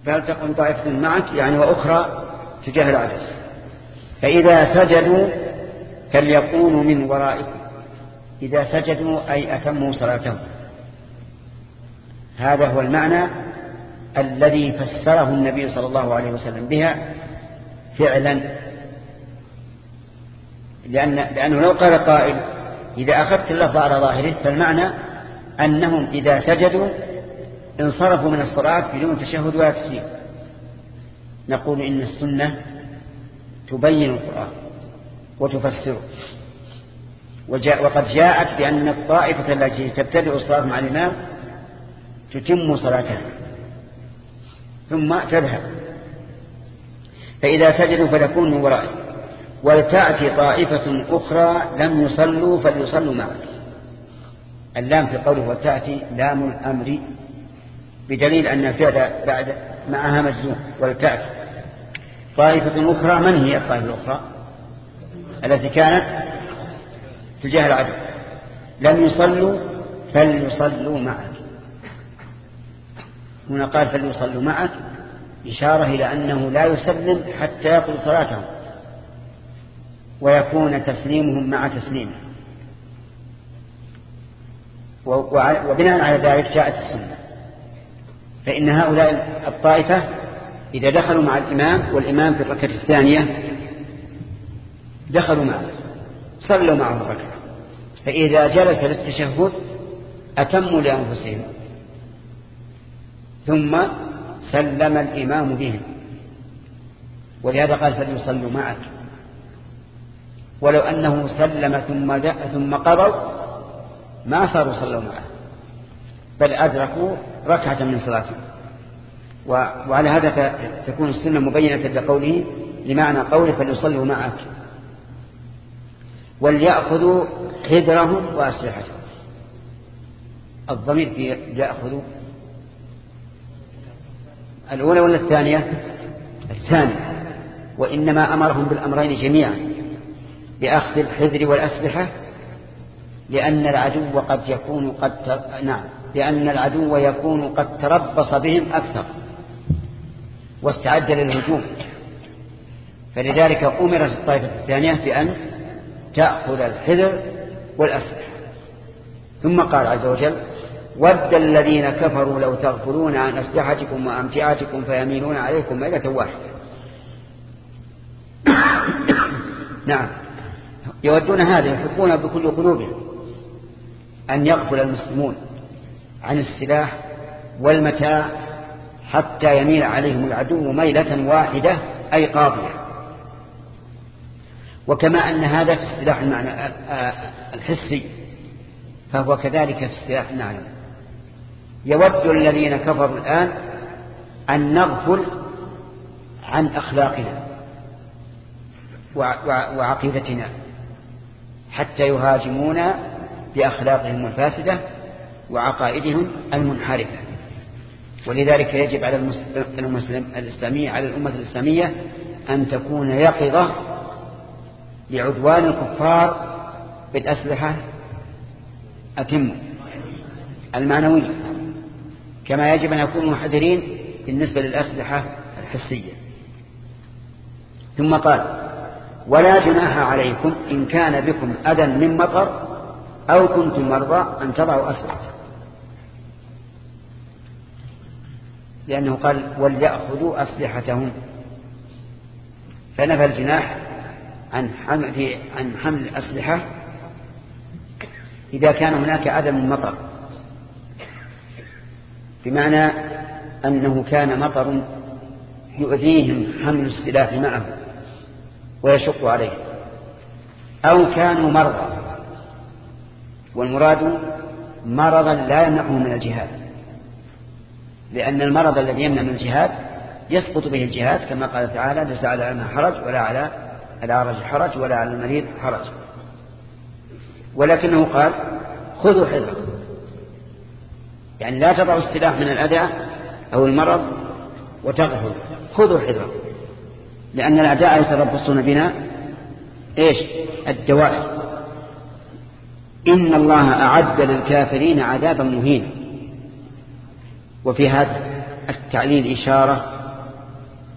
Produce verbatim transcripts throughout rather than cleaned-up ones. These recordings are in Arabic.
فلتقم طائفة معك يعني وأخرى تجاه العدو. فإذا سجدوا فليكونوا من ورائكم. إذا سجدوا أي أتموا صلاتهم. هذا هو المعنى الذي فسره النبي صلى الله عليه وسلم بها فعلا. لأن لأنه لو قال قائل إذا أخذت اللفظ على ظاهره فالمعنى أنهم إذا سجدوا انصرفوا من الصلاة بدون تشهد ولا تسليم. نقول إن السنة تبين القرآن وتفسره، وجاء وقد جاءت بأن الطائفة التي تبتدئ الصلاة مع الإمام تتم صلاتها ثم تذهب. فإذا سجدوا فليكونوا من ورائه ولتأتي طائفة أخرى لم يصلوا فليصلوا معك. اللام في قوله وتأتي لام الأمر بدليل أن الفعل بعد معها مجزوم. ولتأتي طائفة أخرى. من هي الطائفة الأخرى التي كانت تجاه العدو؟ لم يصلوا فليصلوا معك. هنا قال فليصلوا معك إشارة إلى أنه لا يسلم حتى يقضي صلاتهم ويكون تسليمهم مع تسليمه. وبناء على ذلك جاءت السنة. فإن هؤلاء الطائفة إذا دخلوا مع الإمام والإمام في الركعة الثانية دخلوا معه صلوا معه الركعة، فإذا جلس للتشهد أتموا لأنفسهم ثم سلم الإمام بهم. ولهذا قال فليصلوا معك. ولو أنه سلم ثم ثم قضوا ما صاروا صلوا معه بل أدركوا ركعة من صلاتهم. وعلى هذا تكون السنة مبينة لقوله لمعنى قوله فليصلوا معك. وليأخذوا حذرهم وأسلحتهم. الضمير في يأخذوا الأولى ولا الثانية؟ الثانية. وإنما أمرهم بالأمرين جميعا بأخذ الحذر والأسلحة لأن العدو قد يكون قد ت... نعم لأن العدو يكون قد تربص بهم أكثر واستعد للهجوم. فلذلك أمرت الطائفة الثانية بأن تأخذ الحذر والأسلحة. ثم قال عز وجل ود الذين كفروا لو تغفلون عن أسلحتكم وأمتعاتكم فيميلون عليكم ميلة واحدة. نعم يودون هذا، يحبون بكل قلوبهم أن يغفل المسلمون عن السلاح والمتاع حتى يميل عليهم العدو ميلة واحدة أي قاضية. وكما أن هذا في السلاح المعنى الحسي فهو كذلك في السلاح المعنى. يود الذين كفروا الآن أن نغفل عن أخلاقنا وعقيدتنا حتى يهاجمونا بأخلاقهم الفاسدة وعقائدهم المنحرفة. ولذلك يجب على المسلم الإسلامية على الأمة الإسلامية أن تكون يقظة لعدوان الكفار بالأسلحة أتم المعنوية، كما يجب أن يكونوا محذرين بالنسبة للأسلحة الحسية. ثم قال ولا جناح عليكم إن كان بكم أذى من مطر أو كنتم مرضى أن تضعوا أسلحتكم، لأنه قال وليأخذوا أسلحتهم، فنفى الجناح عن حمل, عن حمل الأسلحة إذا كان هناك أذى من مطر، بمعنى أنه كان مطر يؤذيهم حمل السلاح معه ويشق عليه، أو كانوا مرضى، والمراد مرضا لا يمنعهم من الجهاد، لأن المرض الذي يمنع من الجهاد يسقط به الجهاد، كما قال تعالى ليس على الأعمى حرج ولا على الأعرج حرج ولا على المريض حرج. ولكنه قال خذوا حذركم، يعني لا تضعوا السلاح من الأذى أو المرض وتغفلوا، خذوا حذركم، لأن الأعداء يتربصون بنا إيش؟ الدوائر. إن الله أعد للكافرين عذابا مهينا. وفي هذا التعليل إشارة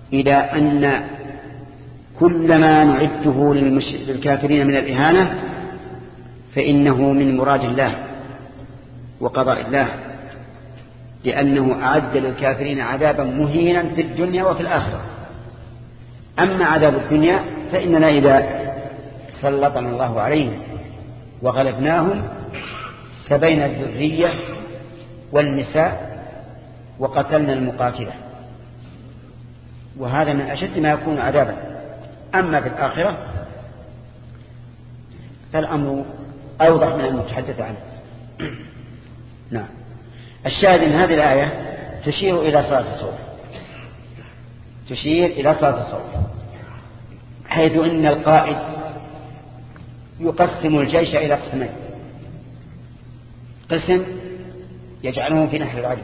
إلى أن كل ما نعده للكافرين من الإهانة فإنه من مراد الله وقضاء الله، لأنه أعد للكافرين عذابا مهينا في الدنيا وفي الآخرة. أما عذاب الدنيا فإننا إذا سلطنا الله عليهم وغلبناهم سبينا الذرية والنساء وقتلنا المقاتلة، وهذا من أشد ما يكون عذابا. أما في الآخرة فالأمر أوضح من المتحدث عنه. نعم. الشاهد أن هذه الآية تشير إلى صلاة الصوت، تشير إلى صلاة الصوت، حيث إن القائد يقسم الجيش إلى قسمين: قسم يجعلهم في نحر العدو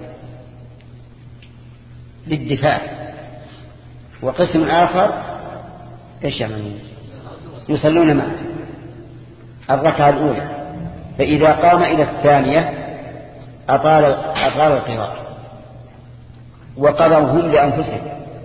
للدفاع، وقسم آخر ايش يعملون؟ يصلون معه الركعة الأولى، فإذا قام إلى الثانية أطال أطال القراءة وقضوا هم لأنفسهم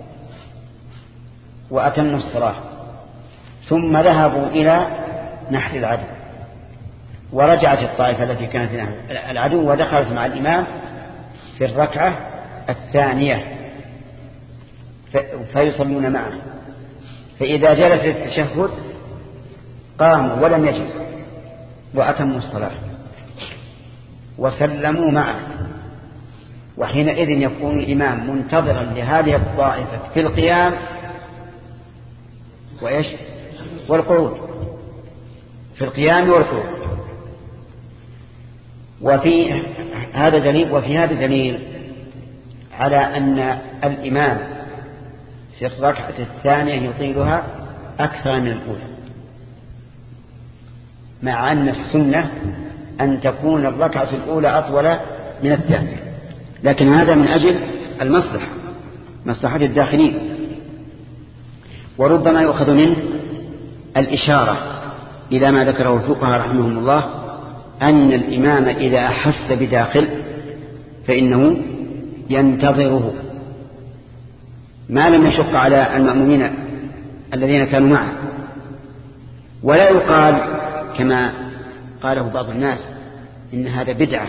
وأتموا الصلاة، ثم ذهبوا إلى نحر العدو، ورجعت الطائفة التي كانت في نحر العدو ودخلت مع الإمام في الركعة الثانية فيصلون معه. فإذا جلس التشهد قاموا ولم يجلسوا وأتموا الصلاة وسلموا معه، وحينئذ يكون الإمام منتظرا لهذه الطائفة في القيام وإيش والقعود، في القيام والقعود. وفي هذا دليل وفي هذا دليل على أن الإمام في الركعة الثانية يطيلها أكثر من الأولى، مع أن السنة أن تكون الركعة الأولى أطول من الثانية، لكن هذا من أجل المصلحة، مصلحة الداخلين. وربما يؤخذ منه الإشارة إلى ما ذكره الفقهاء رحمهم الله، أن الإمام إذا أحس بداخل فإنه ينتظره ما لم يشق على المأمومين الذين كانوا معه، ولا يقال كما قاله بعض الناس إن هذا بدعة،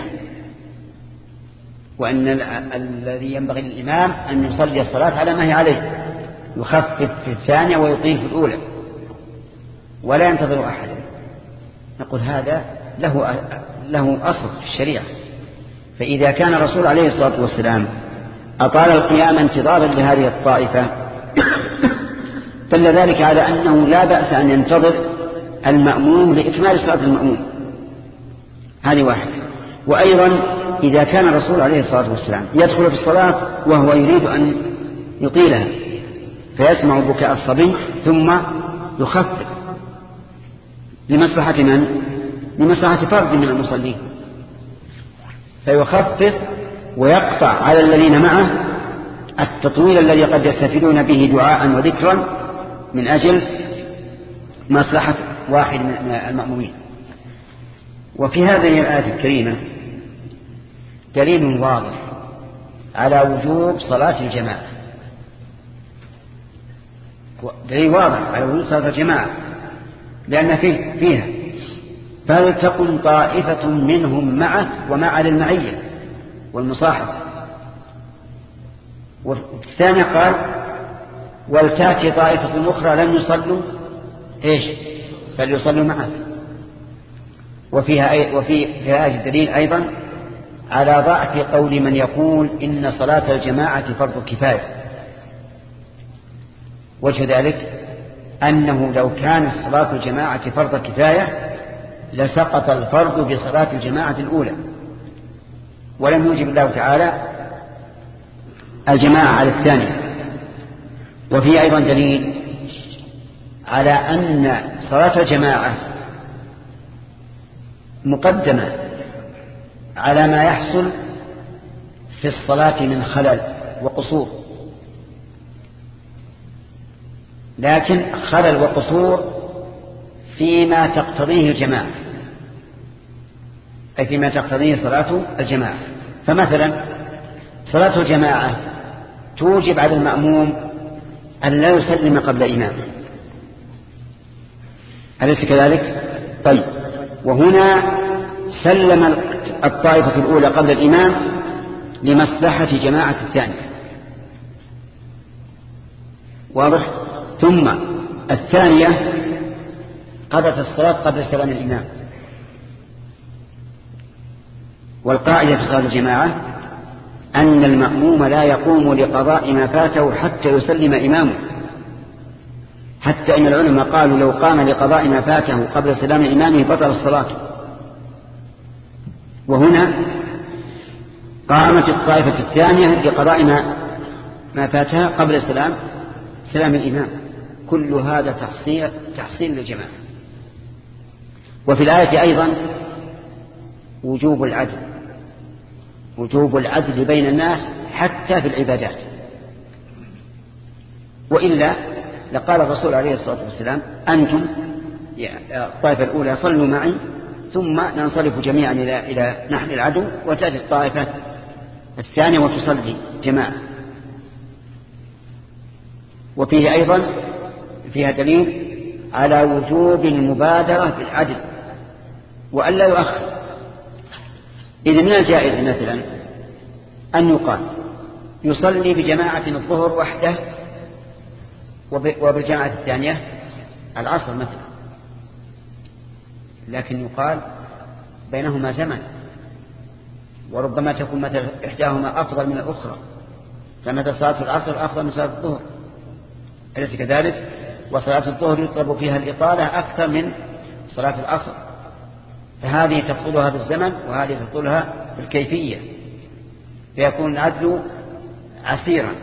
وأن الذي ينبغي للإمام أن يصلي الصلاة على ما هي عليه، يخفف في الثانية ويطيل في الأولى ولا ينتظر أحدا. نقول هذا له له أصل في الشريعة. فإذا كان الرسول عليه الصلاة والسلام أطال القيام انتظارا لهذه الطائفة دل ذلك على أنه لا بأس أن ينتظر المأموم لإكمال صلاة المأموم. هذه واحدة. وأيضا إذا كان الرسول عليه الصلاة والسلام يدخل في الصلاة وهو يريد أن يطيلها فيسمع بكاء الصبي ثم يخفف لمصلحة من؟ لمصلحة فرد من المصلين، فيخفف ويقطع على الذين معه التطويل الذي قد يستفيدون به دعاء وذكرا من أجل مصلحة واحد من المأمومين. وفي هذه الآية الكريمة دليل واضح على وجوب صلاة الجماعة، دليل واضح على وجوب صلاة الجماعة، لأن فيه فيها فلتكن طائفة منهم معه ومع للمعية والمصاحبة. والثاني قال ولتأتي طائفة أخرى لم يصلوا إيش فليصلوا معه. وفيها أي وفي هذا الدليل أيضا على ضعف قول من يقول إن صلاة الجماعة فرض كفاية. وجه ذلك أنه لو كان صلاة الجماعة فرض كفاية لسقط الفرض بصلاة الجماعة الأولى، ولم يوجب الله تعالى الجماعة على الثانية. وفي أيضا دليل على أن صلاة الجماعة مقدمة على ما يحصل في الصلاة من خلل وقصور، لكن خلل وقصور فيما تقتضيه الجماعة، أي فيما تقتضيه صلاة الجماعة. فمثلا صلاة الجماعة توجب على المأموم أن لا يسلم قبل إمامه، أليس كذلك؟ طيب، وهنا سلم الطائفة الأولى قبل الإمام لمصلحة جماعة الثانية، واضح؟ ثم الثانية قضت الصلاة قبل سلام الإمام. والقاعدة في صلاة الجماعة أن المأموم لا يقوم لقضاء ما فاته حتى يسلم إمامه، حتى إن العلماء قالوا لو قام لقضاء ما فاته قبل سلام إمامه بطل الصلاة. وهنا قامت الطائفة الثانية لقضاء ما ما فاتها قبل سلام سلام الإمام. كل هذا تحصيل تحصيل للجماعة. وفي الآية أيضا وجوب العدل، وجوب العدل بين الناس حتى في العبادات، وإلا لقال الرسول عليه الصلاة والسلام أنتم الطائفة الأولى صلوا معي ثم ننصرف جميعا إلى إلى نحن العدو، وتأتي الطائفة الثانية وتصلي جماعة. وفيه أيضا فيها دليل على وجوب المبادرة بالعدل وألا يؤخر. إذا من الجائز مثلا أن يقال يصلي بجماعة الظهر وحده وبالجماعة الثانية العصر مثلا، لكن يقال بينهما زمن، وربما تكون مثل إحداهما أفضل من الأخرى، فمثل صلاة العصر أفضل من صلاة الظهر، أليس كذلك؟ وصلاة الظهر يطلب فيها الإطالة أكثر من صلاة العصر، فهذه تفضلها بالزمن وهذه تفضلها بالكيفية، فيكون العدل عسيرا،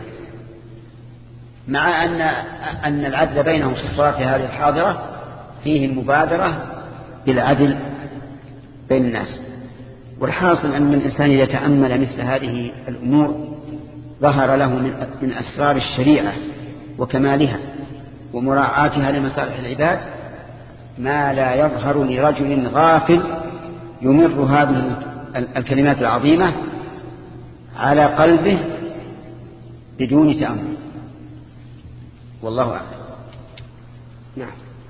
مع أن أن العدل بينهم في الصلاة هذه الحاضرة فيه المبادرة بالعدل بين الناس. والحاصل أن الإنسان إذا تأمل مثل هذه الأمور ظهر له من أسرار الشريعة وكمالها ومراعاتها لمصالح العباد ما لا يظهر لرجل غافل يمر هذه الكلمات العظيمة على قلبه بدون تأمل. والله أعلم. نعم.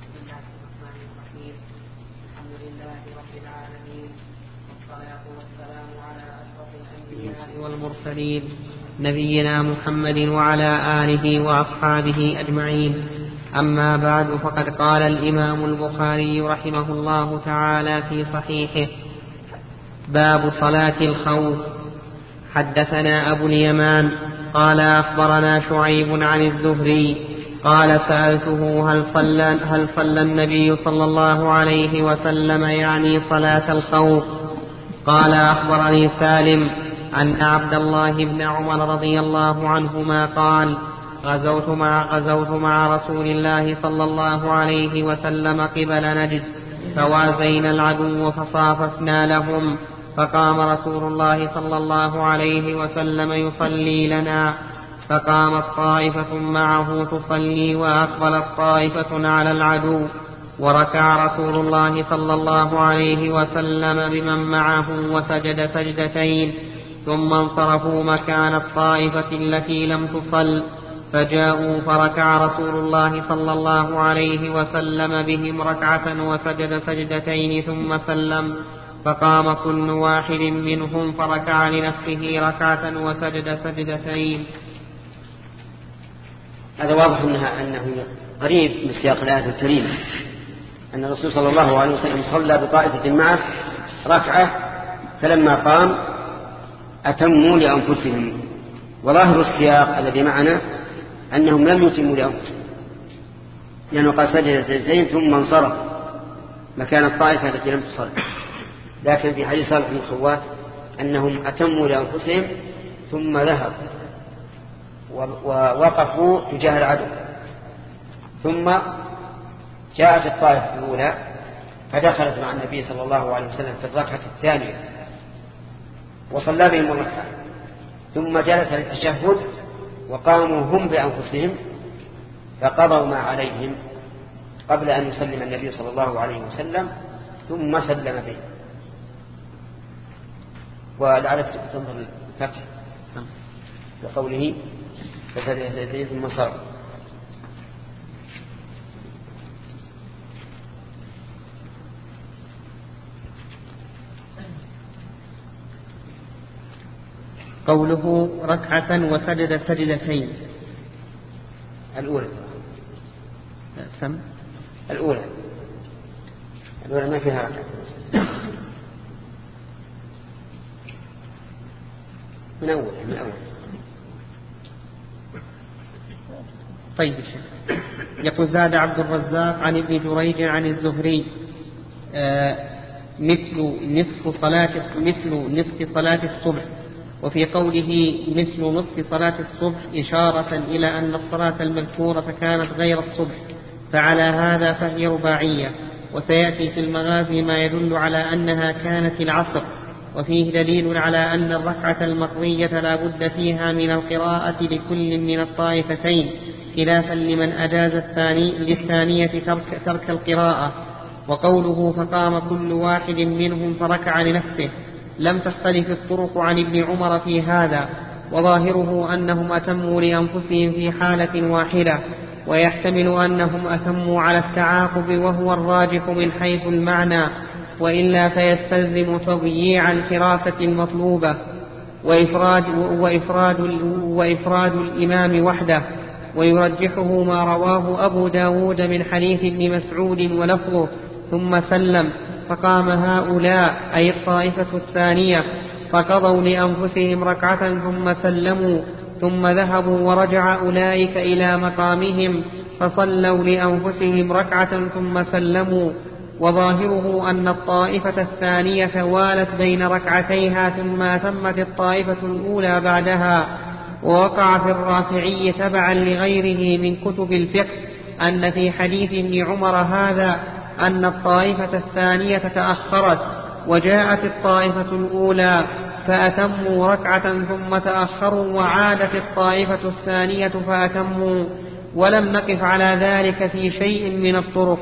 الحمد لله رب العالمين، والصلاة والسلام على أشرف الأنبياء والمرسلين نبينا محمد وعلى آله وأصحابه أجمعين. أما بعد، فقد قال الإمام البخاري رحمه الله تعالى في صحيحه: باب صلاة الخوف. حدثنا أبو اليمان قال أخبرنا شعيب عن الزهري قال سألته هل صلى, هل صلى النبي صلى الله عليه وسلم يعني صلاة الخوف؟ قال أخبرني سالم أن عبد الله بن عمر رضي الله عنهما قال: غزوت مع, غزوت مع رسول الله صلى الله عليه وسلم قبل نجد، فوازينا العدو فصاففنا لهم، فقام رسول الله صلى الله عليه وسلم يصلي لنا، فقامت طائفة معه تصلي وأقبلت طائفة على العدو، وركع رسول الله صلى الله عليه وسلم بمن معه وسجد سجدتين، ثم انصرفوا مكان الطائفة التي لم تصل، فجاءوا فركع رسول الله صلى الله عليه وسلم بهم ركعة وسجد سجدتين ثم سلم، فقام كل واحد منهم فركع لنفسه ركعة وسجد سجدتين. هذا واضح أنها أنه قريب من سياق الآية الكريمة، أن الرسول صلى الله عليه وسلم صلى بطائفة معه ركعة، فلما قام أتموا لأنفسهم. وظاهر السياق الذي معنا أنهم لم يتموا لأنفسهم، لأنه قد سجد سجدتين ثم انصرف مكان الطائفة التي لم تصل. لكن في حديث صالح بن الخوات أنهم أتموا لأنفسهم ثم ذهبوا ووقفوا تجاه العدو، ثم جاءت الطائفة الأولى فدخلت مع النبي صلى الله عليه وسلم في الركعة الثانية وصلى بهم الركعة، ثم جلس للتشهد وقاموا هم بأنفسهم فقضوا ما عليهم قبل أن يسلم النبي صلى الله عليه وسلم، ثم سلم بهم. ولعلك تنظر الفتح وقوله فسجد سجدتين ثم صار. قوله ركعة وسجد سجدتين. الأولى سم الأولى الأولى ما فيها ركعة من أول من أول. طيب الشيخ. يقول زاد عبد الرزاق عن ابن جريج عن الزهري آه مثل نصف صلاة مثل نصف صلاة الصبح، وفي قوله مثل نصف صلاة الصبح إشارة إلى أن الصلاة المذكورة كانت غير الصبح، فعلى هذا فهي رباعية. وسيأتي في المغازي ما يدل على أنها كانت العصر، وفيه دليل على أن الركعة المقضية لا بد فيها من القراءة لكل من الطائفتين، خلافا لمن أجاز الثاني للثانية ترك, ترك القراءة. وقوله فقام كل واحد منهم فركع لنفسه لم تختلف الطرق عن ابن عمر في هذا، وظاهره أنهم أتموا لأنفسهم في حالة واحدة، ويحتمل أنهم أتموا على التعاقب وهو الراجح من حيث المعنى، وإلا فيستلزم تضييع الحراسة المطلوبة وإفراد, وإفراد, وإفراد الإمام وحده. ويرجحه ما رواه أبو داود من حديث ابن مسعود ولفظه ثم سلم فقام هؤلاء أي الطائفة الثانية فقضوا لأنفسهم ركعة ثم سلموا ثم ذهبوا ورجع أولئك إلى مقامهم فصلوا لأنفسهم ركعة ثم سلموا. وظاهره أن الطائفة الثانية والت بين ركعتيها ثم أتمت الطائفة الأولى بعدها. ووقع في الرافعي تبعا لغيره من كتب الفقه أن في حديث ابن عمر هذا أن الطائفة الثانية تأخرت وجاءت الطائفة الأولى فأتموا ركعة ثم تأخروا وعادت الطائفة الثانية فأتموا، ولم نقف على ذلك في شيء من الطرق.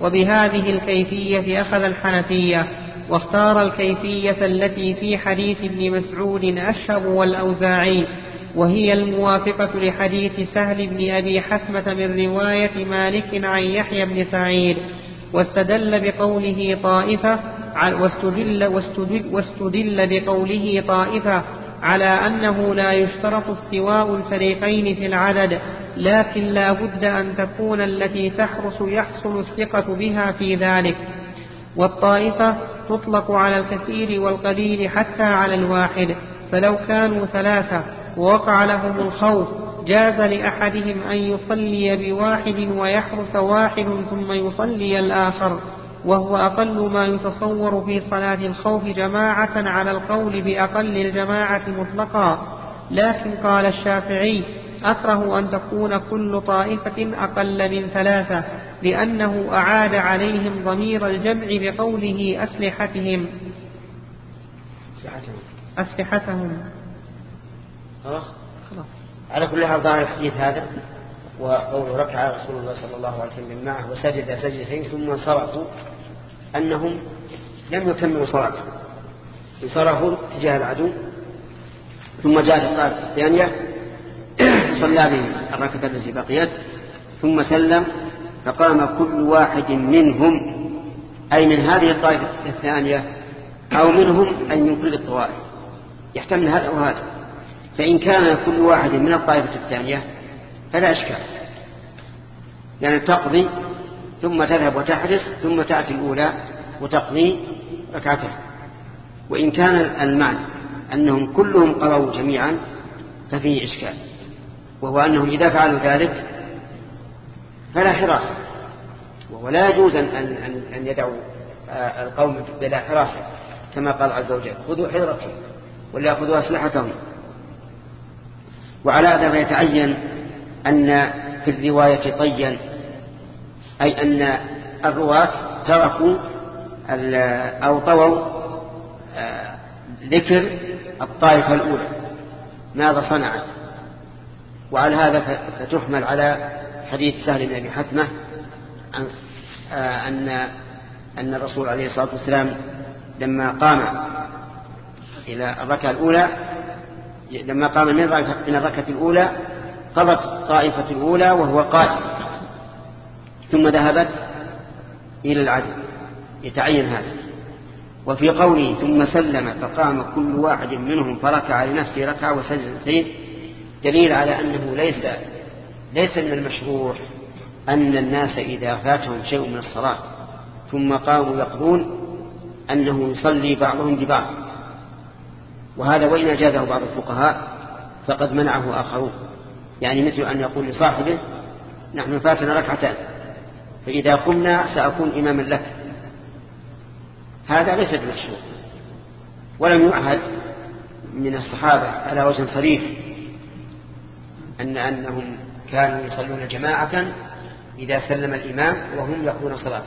وبهذه الكيفية أخذ الحنفية، واختار الكيفية التي في حديث ابن مسعود أشهب والأوزاعي، وهي الموافقة لحديث سهل بن أبي حثمة من رواية مالك عن يحيى بن سعيد. واستدل بقوله طائفة واستدل, واستدل, واستدل بقوله طائفة على أنه لا يشترط استواء الفريقين في العدد، لكن لا بد أن تكون التي تحرس يحصل الثقة بها في ذلك. والطائفة تطلق على الكثير والقليل حتى على الواحد، فلو كانوا ثلاثة ووقع لهم الخوف جاز لأحدهم أن يصلي بواحد ويحرس واحد ثم يصلي الآخر، وهو أقل ما يتصور في صلاة الخوف جماعة على القول بأقل الجماعة مطلقا. لكن قال الشافعي أكره أن تكون كل طائفة أقل من ثلاثة، لأنه أعاد عليهم ضمير الجمع بقوله أسلحتهم أسلحتهم خلاص خلاص. على كل حال ظاهر الحديث هذا وقول ركع رسول الله صلى الله عليه وسلم معه وسجد سجدتين ثم انصرفوا أنهم لم يكملوا صلاتهم، انصرفوا تجاه العدو ثم جاءت الطائفة الثانية صلى بهم الركعة التي بقيت ثم سلم فقام كل واحد منهم أي من هذه الطائفة الثانية أو منهم أي من كل الطوائف، يحتمل هذا وهذا. فإن كان كل واحد من الطائفة الثانية فلا إشكال، يعني تقضي ثم تذهب وتحرس ثم تأتي الأولى وتقضي ركعتها. وإن كان المعنى أنهم كلهم قضوا جميعا ففيه إشكال، وهو أنهم إذا فعلوا ذلك فلا حراسة، ولا يجوز أن, أن, أن يدعوا القوم بلا حراسة كما قال عز وجل خذوا حذركم ولا يأخذوا أسلحتهم. وعلى هذا فيتعين أن في الرواية طيا أي أن الرواة تركوا أو طووا ذكر الطائفة الأولى ماذا صنعت، وعلى هذا فتحمل على حديث سهل بن أبي حثمة أن أن الرسول عليه الصلاة والسلام لما قام إلى الركعة الأولى لما قام من الركعة الأولى قضت الطائفة الأولى وهو قائم ثم ذهبت إلى العدو، يتعين هذا. وفي قوله ثم سلم فقام كل واحد منهم فركع لنفسه ركعة وسجدتين دليل على أنه ليس ليس من المشروع أن الناس إذا فاتهم شيء من الصلاة ثم قاموا يقضون أنه يصلي بعضهم ببعض، وهذا وإن أجازه بعض الفقهاء فقد منعه آخرون، يعني مثل أن يقول لصاحبه نحن فاتنا ركعتان فإذا قمنا سأكون إماما لك، هذا ليس بمشروع، ولم يعهد من الصحابة على وجه صريح أن أنهم كانوا يصلون جماعة إذا سلم الإمام وهم يقضون صلاة.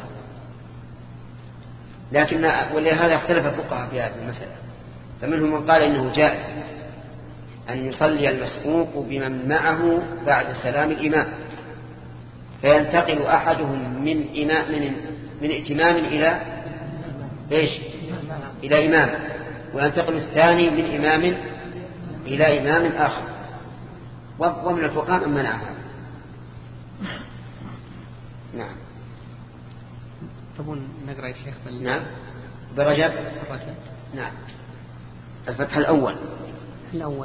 لكن ولهذا اختلف الفقهاء في هذه المسألة، فمنهم من قال إنه جائز أن يصلي المسبوق بمن معه بعد سلام الإمام، فينتقل أحدهم من إمام من, من ائتمام إلى إيش؟ إلى إمام، وينتقل الثاني من إمام إلى إمام آخر، ومن الفقهاء من منع هذا. نعم. تبون نقرأ يا شيخ بل... نعم برجب. برجب. نعم. الفتح الأول الأول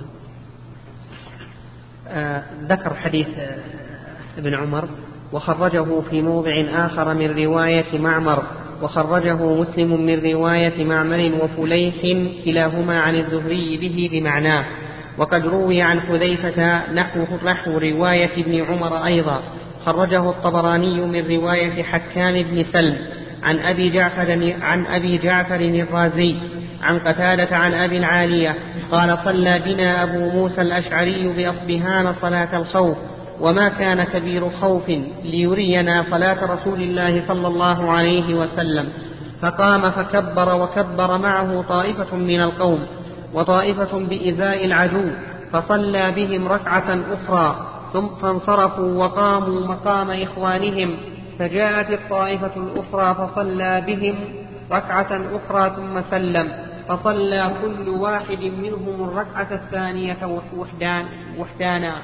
آه ذكر حديث آه ابن عمر وخرجه في موضع آخر من رواية معمر، وخرجه مسلم من رواية معمر وفليح كلاهما عن الزهري به بمعناه، وقد روي عن حذيفة نحو نحو رواية ابن عمر أيضا. خرجه الطبراني من رواية حكام بن سلم عن أبي جعفر عن أبي جعفر الرازي عن قتادة عن أبي العالية قال صلى بنا أبو موسى الأشعري بأصبهان صلاة الخوف، وما كان كبير خوف ليرينا صلاة رسول الله صلى الله عليه وسلم، فقام فكبر وكبر معه طائفة من القوم وطائفة بإزاء العدو، فصلى بهم ركعة أخرى ثم فانصرفوا وقاموا مقام إخوانهم، فجاءت الطائفة الأخرى فصلى بهم ركعة أخرى ثم سلم، فصلى كل واحد منهم الركعة الثانية وحدان وحدانا.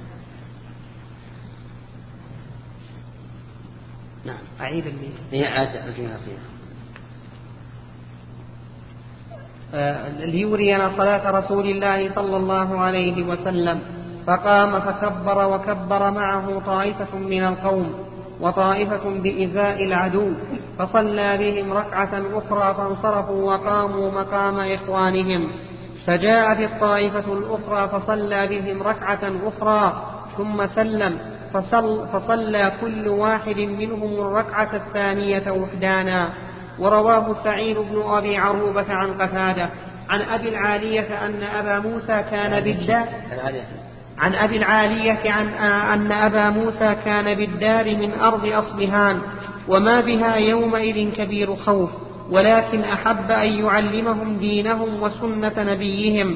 نعم. أعيد الميل. هي آية ليرينا صلاة رسول الله صلى الله عليه وسلم، فقام فكبر وكبر معه طائفة من القوم وطائفة بإزاء العدو، فصلى بهم ركعة أخرى فانصرفوا وقاموا مقام إخوانهم، فجاءت الطائفة الأخرى فصلى بهم ركعة أخرى ثم سلم، فصل فصلى كل واحد منهم الركعة الثانية وحدانا. ورواه سعيد بن أبي عروبة عن قتادة عن أبي العالية أن أبا موسى كان بالدار عن أبي العالية عن أن أبا موسى كان بالدار من أرض أصبهان، وما بها يومئذ كبير خوف، ولكن أحب أن يعلمهم دينهم وسنة نبيهم،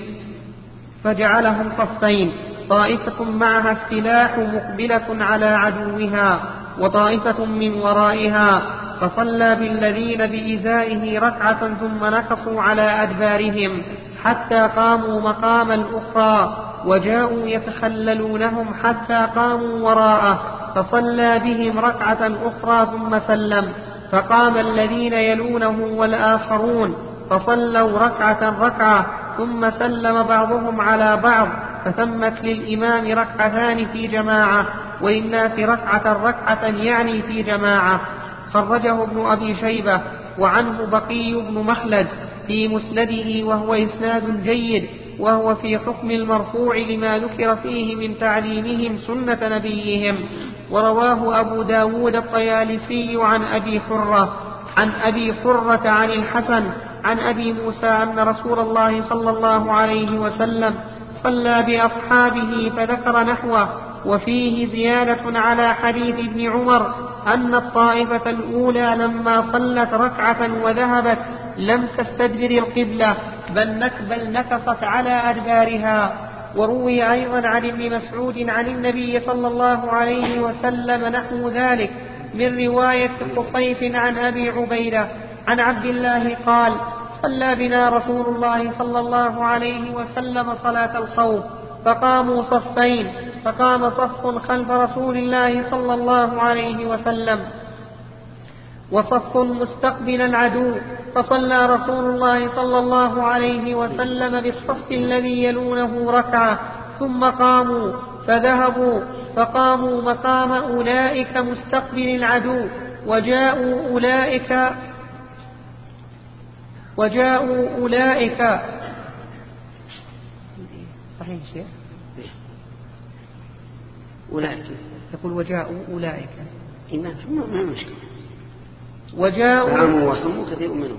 فجعلهم صفين، طائفة معها السلاح مقبلة على عدوها وطائفة من ورائها، فصلى بالذين بإزائه ركعة ثم نكصوا على أدبارهم حتى قاموا مقام الأخرى، وجاءوا يتخللونهم حتى قاموا وراءه، فصلى بهم ركعة أخرى ثم سلم، فقام الذين يلونه والآخرون فصلوا ركعة ركعة ثم سلم بعضهم على بعض، فتمت للإمام ركعتان في جماعة وللناس ركعة ركعة يعني في جماعة. خرجه ابن أبي شيبة وعنه بقي بن مخلد في مسنده وهو إسناد جيد، وهو في حكم المرفوع لما ذكر فيه من تعليمهم سنة نبيهم. ورواه أبو داود الطيالسي عن أبي حرة عن أبي حرة عن الحسن عن أبي موسى أن رسول الله صلى الله عليه وسلم صلى بأصحابه فذكر نحوه، وفيه زيادة على حديث ابن عمر أن الطائفة الأولى لما صلت ركعة وذهبت لم تستدبر القبلة بل نكصت على أدبارها. وروي أيضا عن ابن مسعود عن النبي صلى الله عليه وسلم نحو ذلك من رواية قصيف عن أبي عبيدة عن عبد الله قال صلى بنا رسول الله صلى الله عليه وسلم صلاة الخوف، فقاموا صفين، فقام صف خلف رسول الله صلى الله عليه وسلم، وصف مستقبل العدو، فصلى رسول الله صلى الله عليه وسلم بالصف الذي يلونه ركعة، ثم قاموا فذهبوا فقاموا مقام أولئك مستقبل العدو، وجاءوا أولئك وجاءوا أولئك صحيح شيء أولئك يقول وجاءوا أولئك ما مشكلة وجاءوا وصموا كثير منهم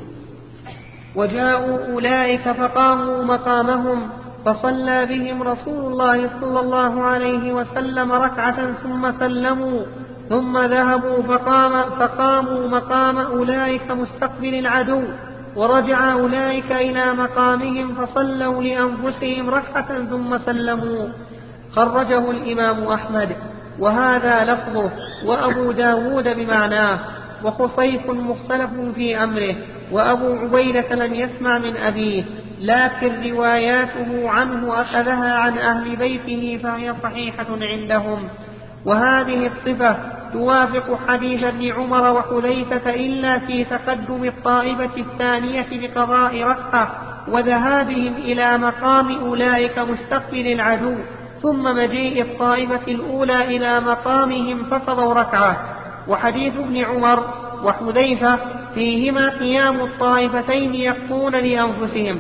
وجاءوا أولئك فقاموا مقامهم، فصلى بهم رسول الله صلى الله عليه وسلم ركعة ثم سلموا، ثم ذهبوا فقام فقاموا مقام أولئك مستقبل العدو، ورجع أولئك إلى مقامهم فصلوا لأنفسهم ركعة ثم سلموا. خرجه الإمام أحمد وهذا لفظه، وأبو داود بمعناه، وخصيف مختلف في أمره، وأبو عبيدة لم يسمع من أبيه، لكن رواياته عنه أخذها عن أهل بيته فهي صحيحة عندهم. وهذه الصفة توافق حديث ابن عمر وحذيفة إلا في تقدم الطائفة الثانية بقضاء ركعة وذهابهم إلى مقام أولئك مستقبل العدو، ثم مجيء الطائفة الأولى إلى مقامهم فقضوا ركعة. وحديث ابن عمر وحذيفة فيهما قيام الطائفتين يقضون لأنفسهم،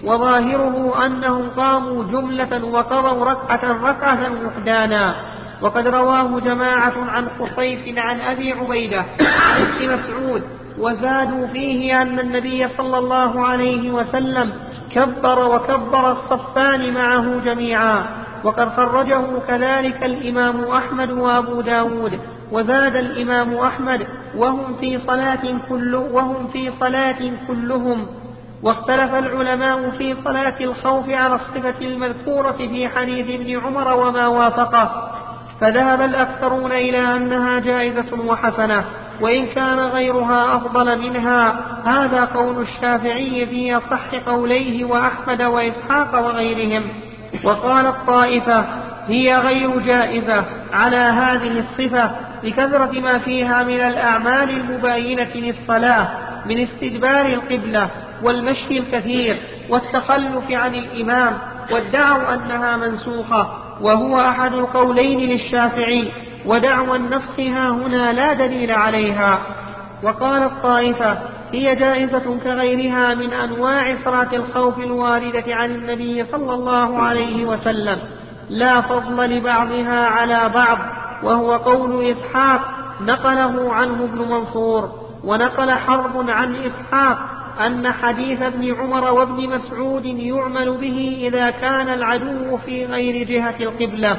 وظاهره أنهم قاموا جملة وقضوا ركعة ركعة وحدانا. وقد رواه جماعة عن خصيف عن أبي عبيدة عن ابن مسعود، وزادوا فيه أن النبي صلى الله عليه وسلم كبر وكبر الصفان معه جميعا. وقد خرجه كذلك الإمام أحمد وأبو داود. وزاد الإمام أحمد وهم في صلاة كل وهم في صلاة كلهم. واختلف العلماء في صلاة الخوف على الصفة المذكورة في حديث ابن عمر وما وافقه، فذهب الأكثرون إلى أنها جائزة وحسنة، وإن كان غيرها أفضل منها. هذا قول الشافعي في أصح قوليه وأحمد وإسحاق وغيرهم. وقال الطائفة هي غير جائزة على هذه الصفة لكثرة ما فيها من الأعمال المباينة للصلاة من استدبار القبلة والمشي الكثير والتخلف عن الإمام، وادعوا أنها منسوخة، وهو أحد القولين للشافعي، ودعوى النسخ ها هنا لا دليل عليها. وقال الطائفة هي جائزة كغيرها من أنواع صلاة الخوف الواردة عن النبي صلى الله عليه وسلم، لا فضل لبعضها على بعض، وهو قول إسحاق نقله عنه ابن منصور. ونقل حرب عن إسحاق أن حديث ابن عمر وابن مسعود يعمل به إذا كان العدو في غير جهة القبلة.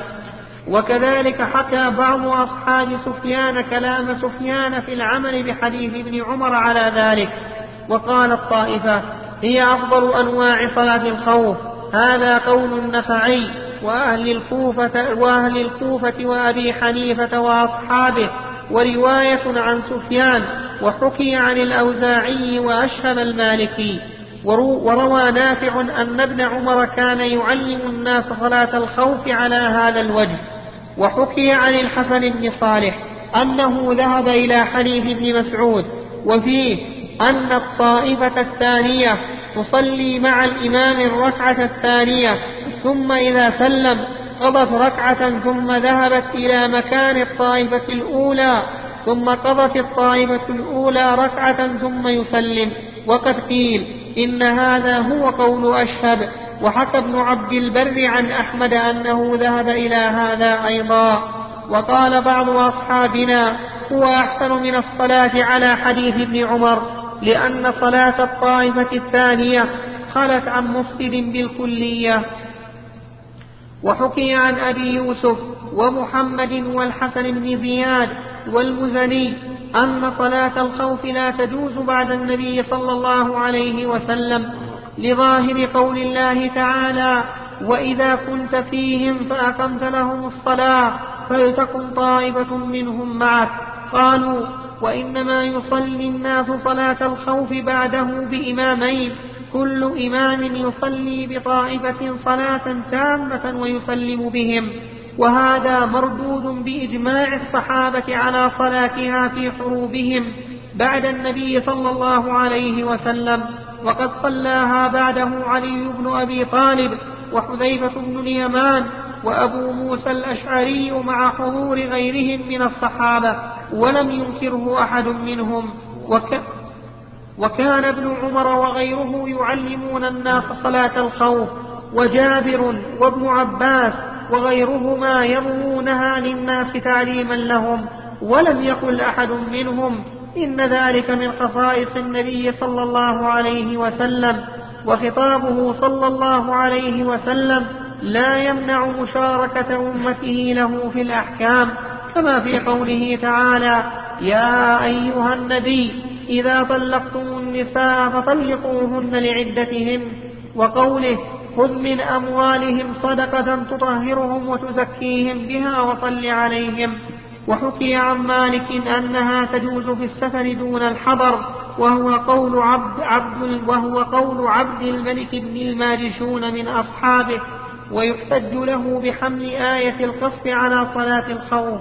وكذلك حكى بعض أصحاب سفيان كلام سفيان في العمل بحديث ابن عمر على ذلك. وقال الطائفة هي أفضل أنواع صلاة الخوف، هذا قول النخعي وأهل الكوفة, وأهل الكوفة وأبي حنيفة وأصحابه، ورواية عن سفيان، وحكي عن الأوزاعي وأشهب المالكي. وروى نافع أن ابن عمر كان يعلم الناس صلاة الخوف على هذا الوجه. وحكي عن الحسن بن صالح أنه ذهب إلى حديث ابن مسعود وفيه أن الطائفة الثانية تصلي مع الإمام الركعة الثانية، ثم إذا سلم قضت ركعة ثم ذهبت إلى مكان الطائفة الأولى، ثم قضت الطائفة الأولى ركعة ثم يسلم. وقد قيل إن هذا هو قول أشهب. وحكى ابن عبد البر عن أحمد أنه ذهب إلى هذا أيضا. وقال بعض أصحابنا هو أحسن من الصلاة على حديث ابن عمر، لأن صلاة الطائفة الثانية خلت عن مفسد بالكلية. وحكي عن أبي يوسف ومحمد والحسن بن زياد والمزني أن صلاة الخوف لا تجوز بعد النبي صلى الله عليه وسلم، لظاهر قول الله تعالى وإذا كنت فيهم فأقمت لهم الصلاة فلتكن طائفة منهم معك. قالوا وإنما يصلي الناس صلاة الخوف بعده بإمامين، كل إمام يصلي بطائفة صلاة تامة ويسلم بهم، وهذا مردود بإجماع الصحابة على صلاتها في حروبهم، بعد النبي صلى الله عليه وسلم، وقد صلاها بعده علي بن أبي طالب وحذيفة بن اليمان وأبو موسى الأشعري مع حضور غيرهم من الصحابة، ولم ينكره أحد منهم. وك وكان ابن عمر وغيره يعلمون الناس صلاة الخوف، وجابر وابن عباس وغيرهما يروونها للناس تعليما لهم، ولم يقل أحد منهم إن ذلك من خصائص النبي صلى الله عليه وسلم. وخطابه صلى الله عليه وسلم لا يمنع مشاركة أمته له في الأحكام، كما في قوله تعالى: يا أيها النبي إذا طلقتم النساء فطلقوهن لعدتهن، وقوله: خذ من أموالهم صدقة تطهرهم وتزكيهم بها وصل عليهم. وحكي عن مالك أنها تجوز في السفر دون الحضر، وهو قول عبد, عبد, وهو قول عبد الملك بن الماجشون من أصحابه، ويحتج له بحمل آية القصد على صلاة الخوف.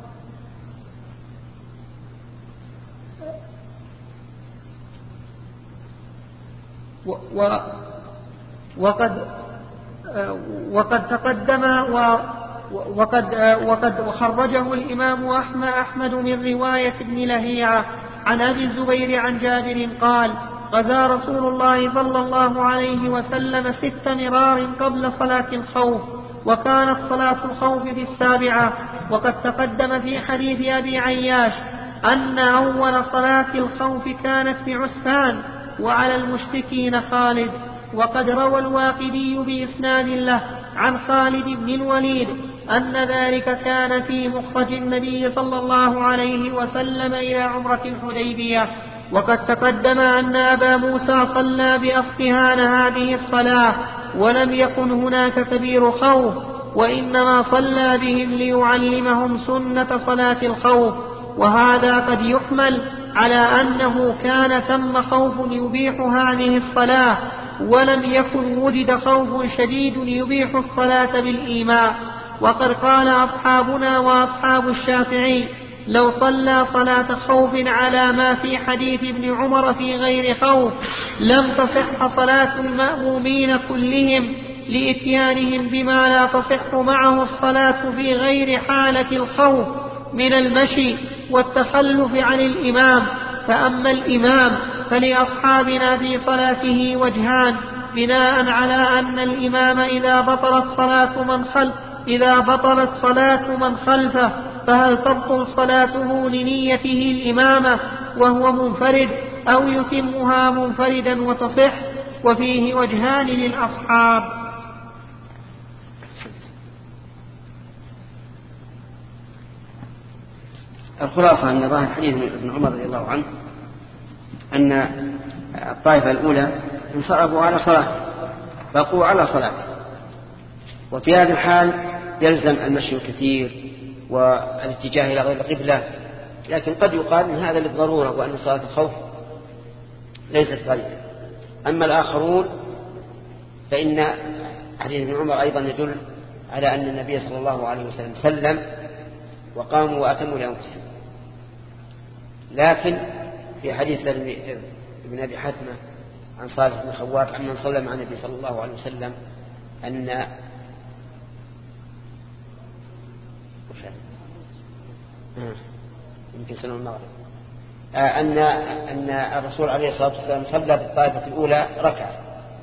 و و وقد وقد تقدم و وقد وقد خرجه الإمام أحمد من رواية ابن لهيعة عن أبي الزبير عن جابر قال: غزا رسول الله صلى الله عليه وسلم ست مرار قبل صلاة الخوف، وكانت صلاة الخوف في السابعة. وقد تقدم في حديث أبي عياش أن أول صلاة الخوف كانت في عسفان وعلى المشركين خالد. وقد روى الواقدي بإسناد له عن خالد بن الوليد أن ذلك كان في مخرج النبي صلى الله عليه وسلم إلى عمرة الحديبية. وقد تقدم أن أبا موسى صلى بأصفهان هذه الصلاة، ولم يكن هناك كبير خوف، وإنما صلى بهم ليعلمهم سنة صلاة الخوف. وهذا قد يحمل على أنه كان ثم خوف يبيح هذه الصلاة، ولم يكن وجد خوف شديد يبيح الصلاة بالإيماء. وقد قال أصحابنا وأصحاب الشافعي: لو صلى صلاة خوف على ما في حديث ابن عمر في غير خوف لم تصح صلاة المأمومين كلهم، لإتيانهم بما لا تصح معه الصلاة في غير حالة الخوف من المشي والتخلف عن الإمام. فأما الإمام فلأصحابنا في صلاته وجهان، بناء على أن الإمام إذا بطلت صلاة من خلف إذا بطلت صلاة من خلفه فهل تبطل صلاته لنيته الإمامة وهو منفرد، أو يتمها منفردا وتصح؟ وفيه وجهان للأصحاب. الخلاصة أن ظاهر حديث ابن عمر رضي الله عنه أن الطائفة الأولى انصرفوا على صلاة، بقوا على صلاة، وفي هذا الحال يلزم المشي الكثير والاتجاه إلى غير القبلة. لكن قد يقال أن هذا للضرورة، وأن صلاة الخوف ليست غالبة. أما الآخرون فإن حديث ابن عمر أيضا يدل على أن النبي صلى الله عليه وسلم سلم وقاموا وأتموا لأنفسهم. لكن في حديث ابن أبي حتمة عن صالح بن خوات عمن صلى مع النبي صلى الله عليه وسلم أن يمكن سنة المغرب أن أن الرسول عليه الصلاة والسلام صلى بالطائفة الأولى ركعة